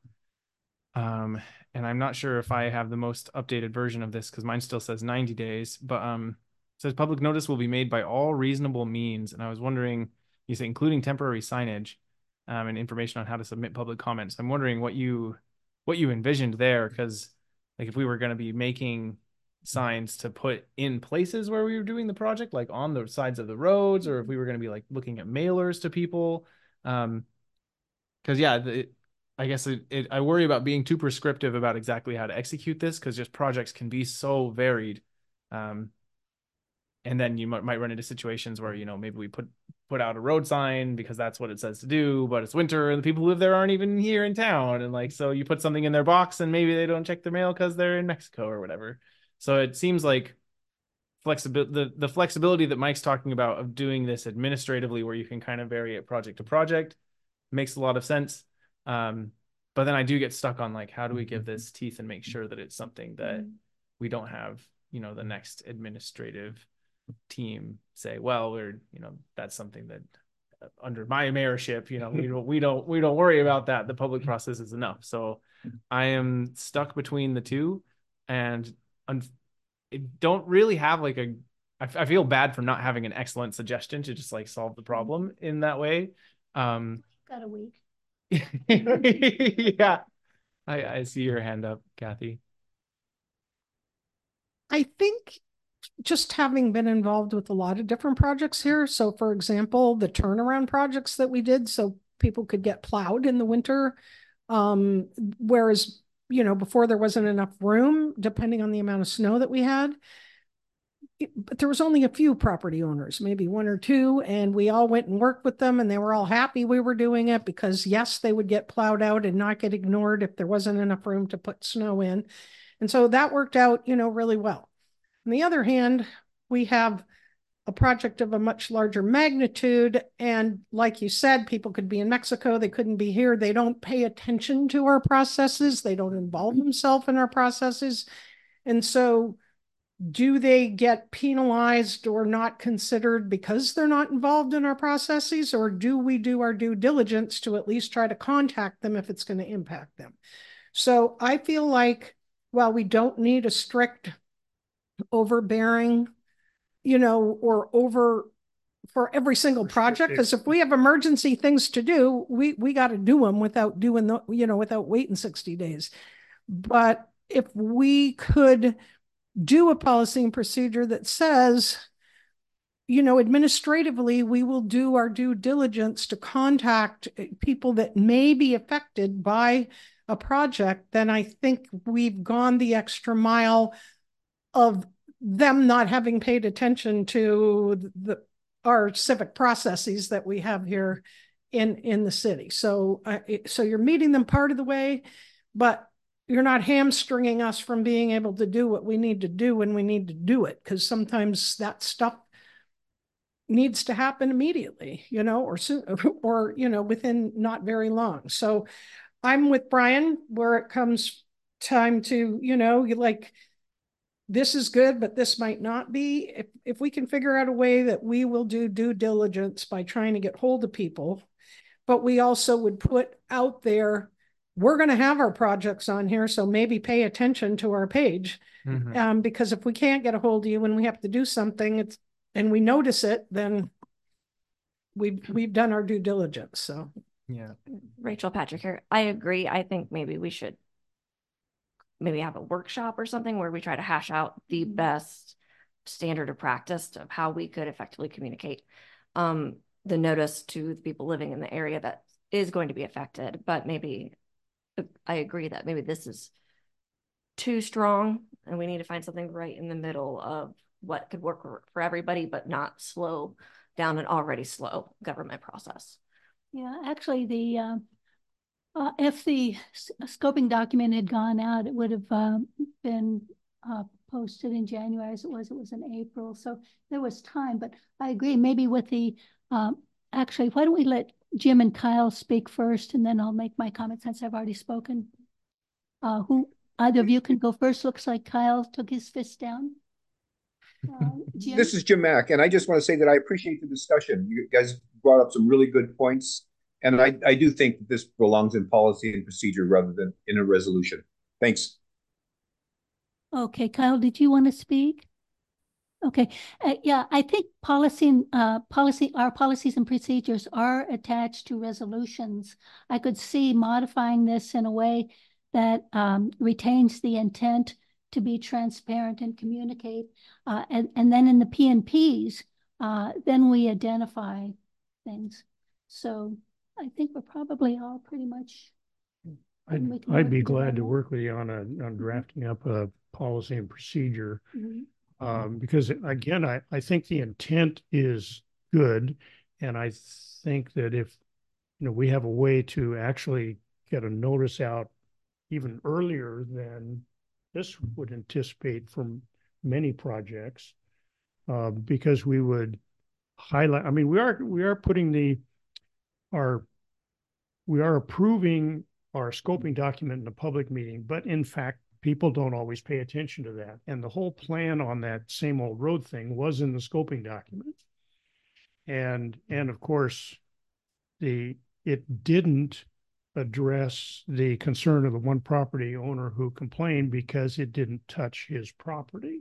um, and I'm not sure if I have the most updated version of this because mine still says ninety days, but um, it says public notice will be made by all reasonable means. And I was wondering, you say including temporary signage um, and information on how to submit public comments. I'm wondering what you what you envisioned there, because like if we were going to be making signs to put in places where we were doing the project, like on the sides of the roads, or if we were going to be like looking at mailers to people. Um, because yeah, it, I guess it, it, I worry about being too prescriptive about exactly how to execute this, because just projects can be so varied. Um, and then you might, might run into situations where, you know, maybe we put put out a road sign because that's what it says to do, but it's winter and the people who live there aren't even here in town. And like, so you put something in their box and maybe they don't check their mail because they're in Mexico or whatever. So it seems like flexibility, the, the flexibility that Mike's talking about of doing this administratively, where you can kind of vary it project to project, makes a lot of sense. Um, but then I do get stuck on like, how do we give this teeth and make sure that it's something that we don't have, you know, the next administrative team say, well, we're, you know, that's something that uh, under my mayorship, you know, we don't, we don't, we don't worry about that. The public process is enough. So I am stuck between the two, and un- don't really have like a, I, I feel bad for not having an excellent suggestion to just like solve the problem in that way. Um, Got a week. yeah, I, I see your hand up, Kathy. I think just having been involved with a lot of different projects here. So for example, the turnaround projects that we did so people could get plowed in the winter. Um, whereas, you know, before there wasn't enough room, depending on the amount of snow that we had. But there was only a few property owners, maybe one or two, and we all went and worked with them, and they were all happy we were doing it because yes, they would get plowed out and not get ignored if there wasn't enough room to put snow in. And so that worked out, you know, really well. On the other hand, we have a project of a much larger magnitude. And like you said, people could be in Mexico, they couldn't be here. They don't pay attention to our processes. They don't involve themselves in our processes. And so do they get penalized or not considered because they're not involved in our processes? Or do we do our due diligence to at least try to contact them if it's going to impact them? So I feel like, while we don't need a strict overbearing, you know, or over for every single project, because if we have emergency things to do, we we got to do them without doing the, you know, without waiting sixty days. But if we could do a policy and procedure that says, you know, administratively, we will do our due diligence to contact people that may be affected by a project, then I think we've gone the extra mile of them not having paid attention to the our civic processes that we have here in in the city. So uh, so you're meeting them part of the way, but you're not hamstringing us from being able to do what we need to do when we need to do it, because sometimes that stuff needs to happen immediately, you know, or soon, or, you know, within not very long. So I'm with Brian where it comes time to, you know, you like, this is good, but this might not be. If, if we can figure out a way that we will do due diligence by trying to get hold of people, but we also would put out there, we're going to have our projects on here, so maybe pay attention to our page. Mm-hmm. Um, because if we can't get a hold of you when we have to do something, it's and we notice it, then we've we've done our due diligence. So yeah, Rachel Patrick here. I agree. I think maybe we should maybe have a workshop or something where we try to hash out the best standard of practice of how we could effectively communicate. Um, the notice to the people living in the area that is going to be affected, but maybe I agree that maybe this is too strong and we need to find something right in the middle of what could work for, for everybody, but not slow down an already slow government process. Yeah, actually, the uh, uh, if the scoping document had gone out, it would have uh, been uh, posted in January as it was. It was in April, so there was time. But I agree. Maybe with the um, actually, why don't we let Jim and Kyle speak first, and then I'll make my comment since I've already spoken. Uh, who either of you can go first? Looks like Kyle took his fist down. Uh, Jim? This is Jim Mack, and I just want to say that I appreciate the discussion. You guys brought up some really good points, and I, I do think that this belongs in policy and procedure rather than in a resolution. Thanks. Okay, Kyle, did you want to speak? Okay, uh, yeah, I think policy, uh, policy, our policies and procedures are attached to resolutions. I could see modifying this in a way that um, retains the intent to be transparent and communicate. Uh, and, and then in the P and Ps, uh, then we identify things. So I think we're probably all pretty much. I'd, I'd be glad to work with you on a, on drafting up a policy and procedure. Mm-hmm. Um, because again, I, I think the intent is good. And I think that if, you know, we have a way to actually get a notice out even earlier than this would anticipate from many projects, uh, because we would highlight, I mean, we are, we are putting the, our, we are approving our scoping document in a public meeting, but in fact, people don't always pay attention to that. And the whole plan on that same old road thing was in the scoping document. And, and of course, the, it didn't address the concern of the one property owner who complained because it didn't touch his property.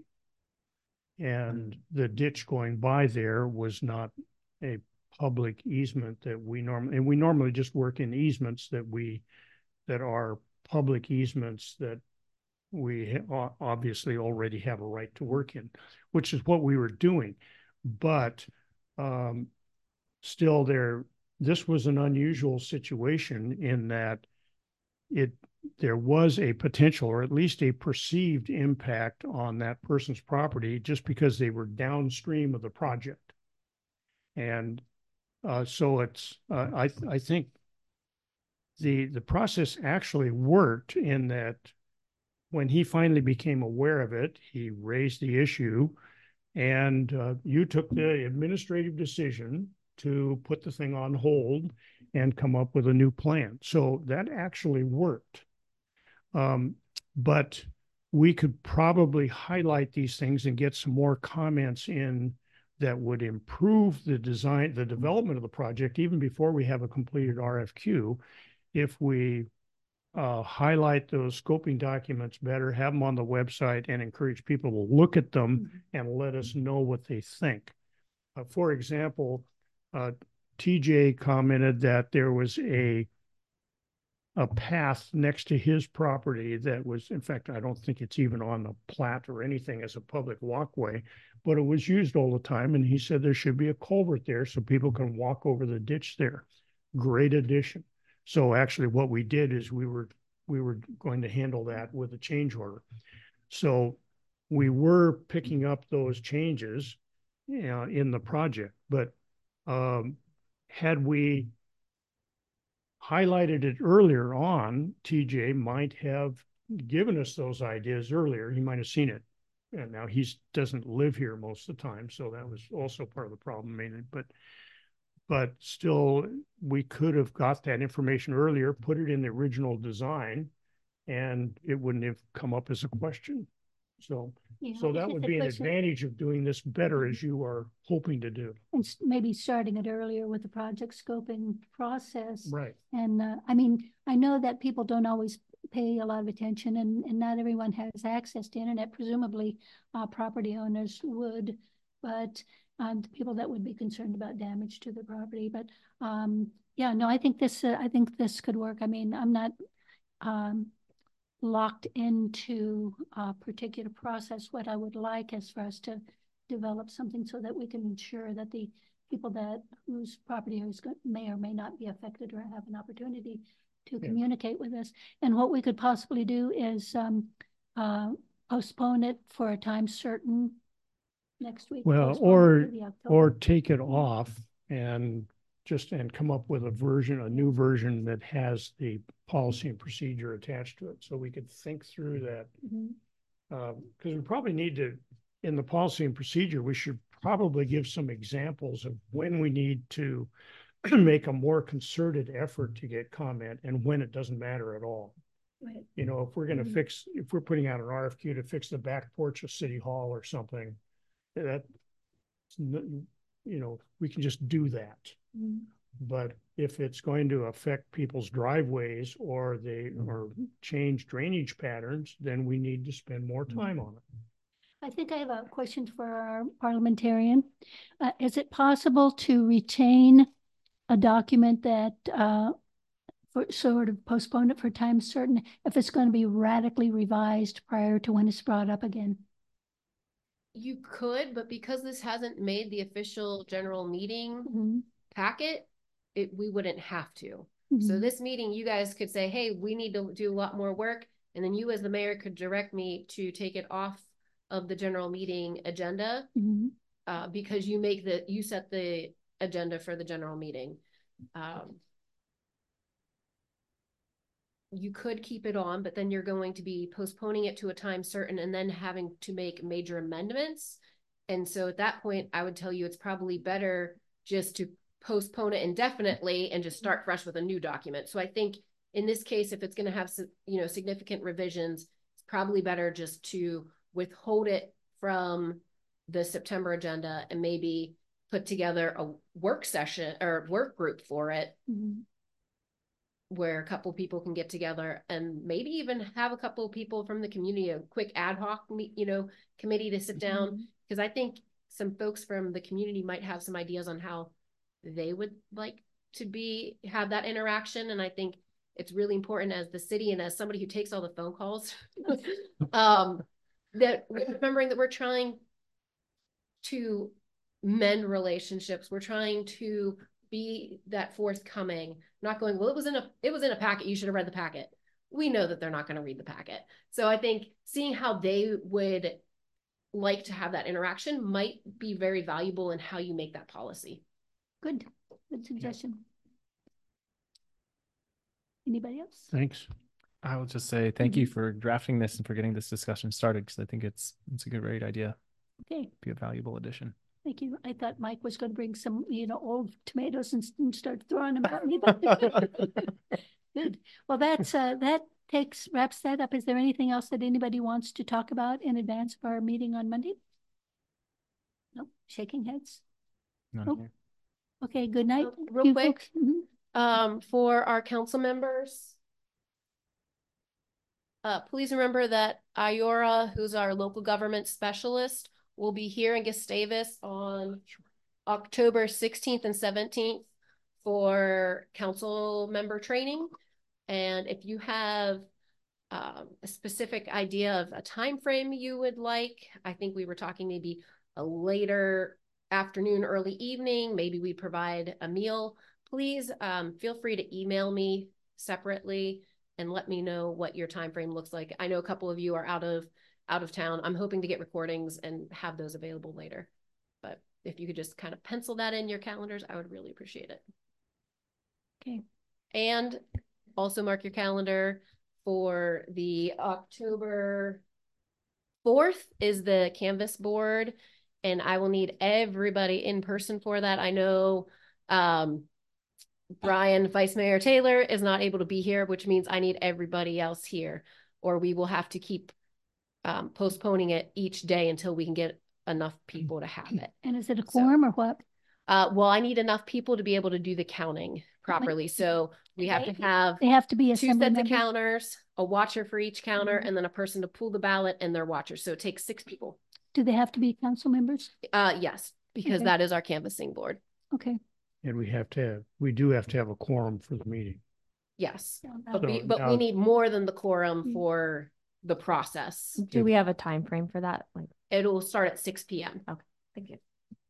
And the ditch going by there was not a public easement that we normally, and we normally just work in easements that we, that are public easements that we obviously already have a right to work in, which is what we were doing. But um, still there, this was an unusual situation in that it, there was a potential or at least a perceived impact on that person's property just because they were downstream of the project. And uh, so it's, uh, I, I think the, the process actually worked in that when he finally became aware of it, he raised the issue, and uh, you took the administrative decision to put the thing on hold and come up with a new plan. So that actually worked. Um, but we could probably highlight these things and get some more comments in that would improve the design, the development of the project, even before we have a completed R F Q, if we Uh, highlight those scoping documents better, have them on the website, and encourage people to look at them mm-hmm. and let us know what they think. Uh, for example, uh, T J commented that there was a a path next to his property that was, in fact, I don't think it's even on the plat or anything as a public walkway, but it was used all the time. And he said there should be a culvert there so people can walk over the ditch there. Great addition. So actually what we did is we were we were going to handle that with a change order. So we were picking up those changes, you know, in the project. But um, had we highlighted it earlier on, T J might have given us those ideas earlier. He might have seen it. And now he doesn't live here most of the time. So that was also part of the problem, mainly. But But still, we could have got that information earlier, put it in the original design, and it wouldn't have come up as a question. So, yeah, so that would be an advantage of doing this better, as you are hoping to do. And maybe starting it earlier with the project scoping process. Right. And uh, I mean, I know that people don't always pay a lot of attention, and, and not everyone has access to internet. Presumably, uh, property owners would, but Um, the people that would be concerned about damage to the property. But um, yeah, no, I think this, uh, I think this could work. I mean, I'm not um, locked into a particular process. What I would like is for us to develop something so that we can ensure that the people that whose property is go- may or may not be affected or have an opportunity to Yeah. communicate with us. And what we could possibly do is um, uh, postpone it for a time certain next week. Well, postpone it or, to the October. or take it off and just, and come up with a version, a new version that has the policy and procedure attached to it. So we could think through that. Mhm. Um, because we probably need to, in the policy and procedure, we should probably give some examples of when we need to make a more concerted effort to get comment and when it doesn't matter at all. Right. You know, if we're gonna Mhm. fix, if we're putting out an R F Q to fix the back porch of City Hall or something, that, you know, we can just do that. Mhm. But if it's going to affect people's driveways or they, or change drainage patterns, then we need to spend more time on it. I think I have a question for our parliamentarian. Uh, is it possible to retain a document that uh, for sort of postpone it for time certain if it's going to be radically revised prior to when it's brought up again? You could, but because this hasn't made the official general meeting Mhm. packet, it, we wouldn't have to. Mhm. So this meeting, you guys could say, hey, we need to do a lot more work. And then you as the mayor could direct me to take it off of the general meeting agenda Mhm. uh, because you make the, you set the agenda for the general meeting. Um, you could keep it on, but then you're going to be postponing it to a time certain and then having to make major amendments. And so at that point, I would tell you it's probably better just to postpone it indefinitely and just start fresh with a new document. So I think in this case, if it's going to have, you know, significant revisions, it's probably better just to withhold it from the September agenda and maybe put together a work session or work group for it. Mhm. Where a couple people can get together and maybe even have a couple of people from the community, a quick ad hoc, you know, committee to sit down. Mhm. Because I think some folks from the community might have some ideas on how they would like to be, have that interaction. And I think it's really important as the city and as somebody who takes all the phone calls, um, that remembering that we're trying to mend relationships. We're trying to be that forthcoming, not going, well, it was in a, it was in a packet. You should have read the packet. We know that they're not going to read the packet. So I think seeing how they would like to have that interaction might be very valuable in how you make that policy. Good, good suggestion. Anybody else? Thanks. I will just say thank you for drafting this and for getting this discussion started because I think it's it's a good, great idea. Okay, Be a valuable addition. thank you. I thought Mike was going to bring some, you know, old tomatoes and, and start throwing them at me. But good. Well, that's uh, that takes wraps that up. Is there anything else that anybody wants to talk about in advance of our meeting on Monday? Nope. Shaking heads. None Oh. here. Okay. Good night. Uh, real You quick, folks. Mhm. Um, for our council members, uh, please remember that Iora, who's our local government specialist, will be here in Gustavus on October sixteenth and seventeenth for council member training. And if you have um, a specific idea of a time frame you would like, I think we were talking maybe a later afternoon, early evening, maybe we provide a meal. Please um, feel free to email me separately and let me know what your time frame looks like. I know a couple of you are out of out of town. I'm hoping to get recordings and have those available later. But if you could just kind of pencil that in your calendars, I would really appreciate it. Okay. And also mark your calendar for the October fourth is the Canvas board. And I will need everybody in person for that. I know um, Brian, Vice Mayor Taylor is not able to be here, which means I need everybody else here, or we will have to keep um, postponing it each day until we can get enough people to have it. And is it a So- quorum or what? Uh, well, I need enough people to be able to do the counting properly. So we have to have They have to be two assembly sets of members? counters, a watcher for each counter, Mhm. and then a person to pull the ballot and their watcher. So it takes six people. Do they have to be council members? Uh, yes, because Okay. that is our canvassing board. Okay. And we have to have, we do have to have a quorum for the meeting. Yes, Yeah, but we, So but we now- need more than the quorum Mm. for the process. Do we have a time frame for that? Like, It'll start at six P M thank you.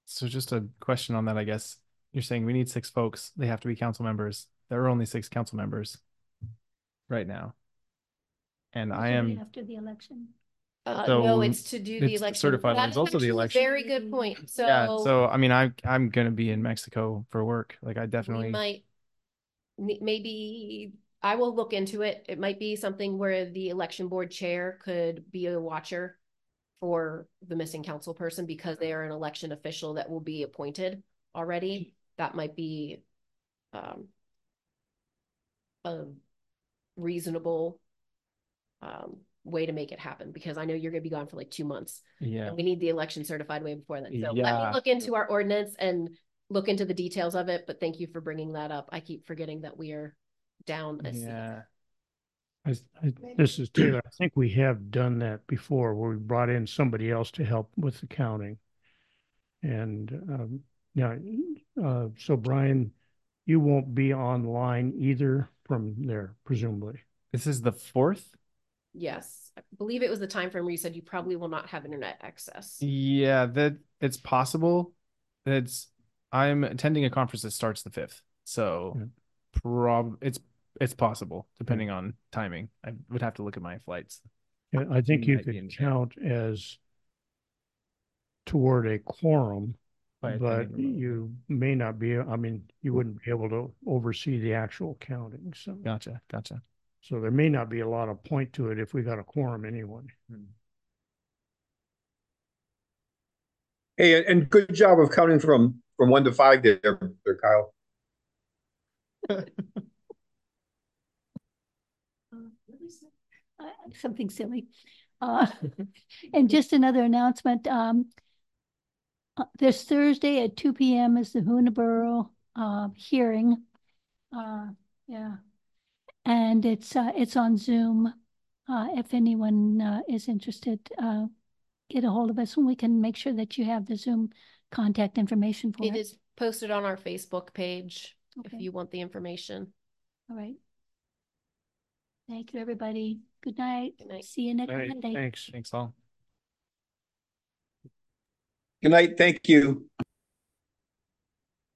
So just a question on that, I guess. You're saying we need six folks. They have to be council members. There are only six council members right now. And I am, After the election. Uh, So, no, it's to do the it's election. certified That ones, is also the actually a election. Very good point. yeah, So so I mean, I, I'm gonna be in Mexico for work. Like I we definitely, might, ne- maybe, I will look into it. It might be something where the election board chair could be a watcher for the missing council person because they are an election official that will be appointed already. That might be um, a reasonable um, way to make it happen because I know you're going to be gone for like two months. yeah. And we need the election certified way before then. So let Yeah. me look into our ordinance and look into the details of it. But thank you for bringing that up. I keep forgetting that we are down a seat. Yeah. I, I, this is Taylor. I think we have done that before where we brought in somebody else to help with the counting. And um, yeah, uh, so Brian, you won't be online either from there, presumably. This is the fourth. Yes, I believe it was the time frame where you said you probably will not have internet access. Yeah, that it's possible. It's I'm attending a conference that starts the fifth. So Yeah. prob it's it's possible depending on timing. I would have to look at my flights. Yeah, I think you Might be in could there. count as toward a quorum, By but attending remotely. you may not be, I mean, you wouldn't be able to oversee the actual counting. So, Gotcha, gotcha. so there may not be a lot of point to it if we got a quorum anyway. Hey, and good job of counting from, from one to five there, there, Kyle. Uh, something silly. Uh, and just another announcement. Um, uh, this Thursday at two P M is the Hoonaborough uh, hearing. Uh, yeah, and it's uh, it's on Zoom. Uh, if anyone uh, is interested, uh, get a hold of us, and we can make sure that you have the Zoom contact information for it. It is posted on our Facebook page if Okay. you want the information. All right. Thank you, everybody. Good night. Good night. See you next Hey, Monday. thanks. Thanks all. Good night. Thank you.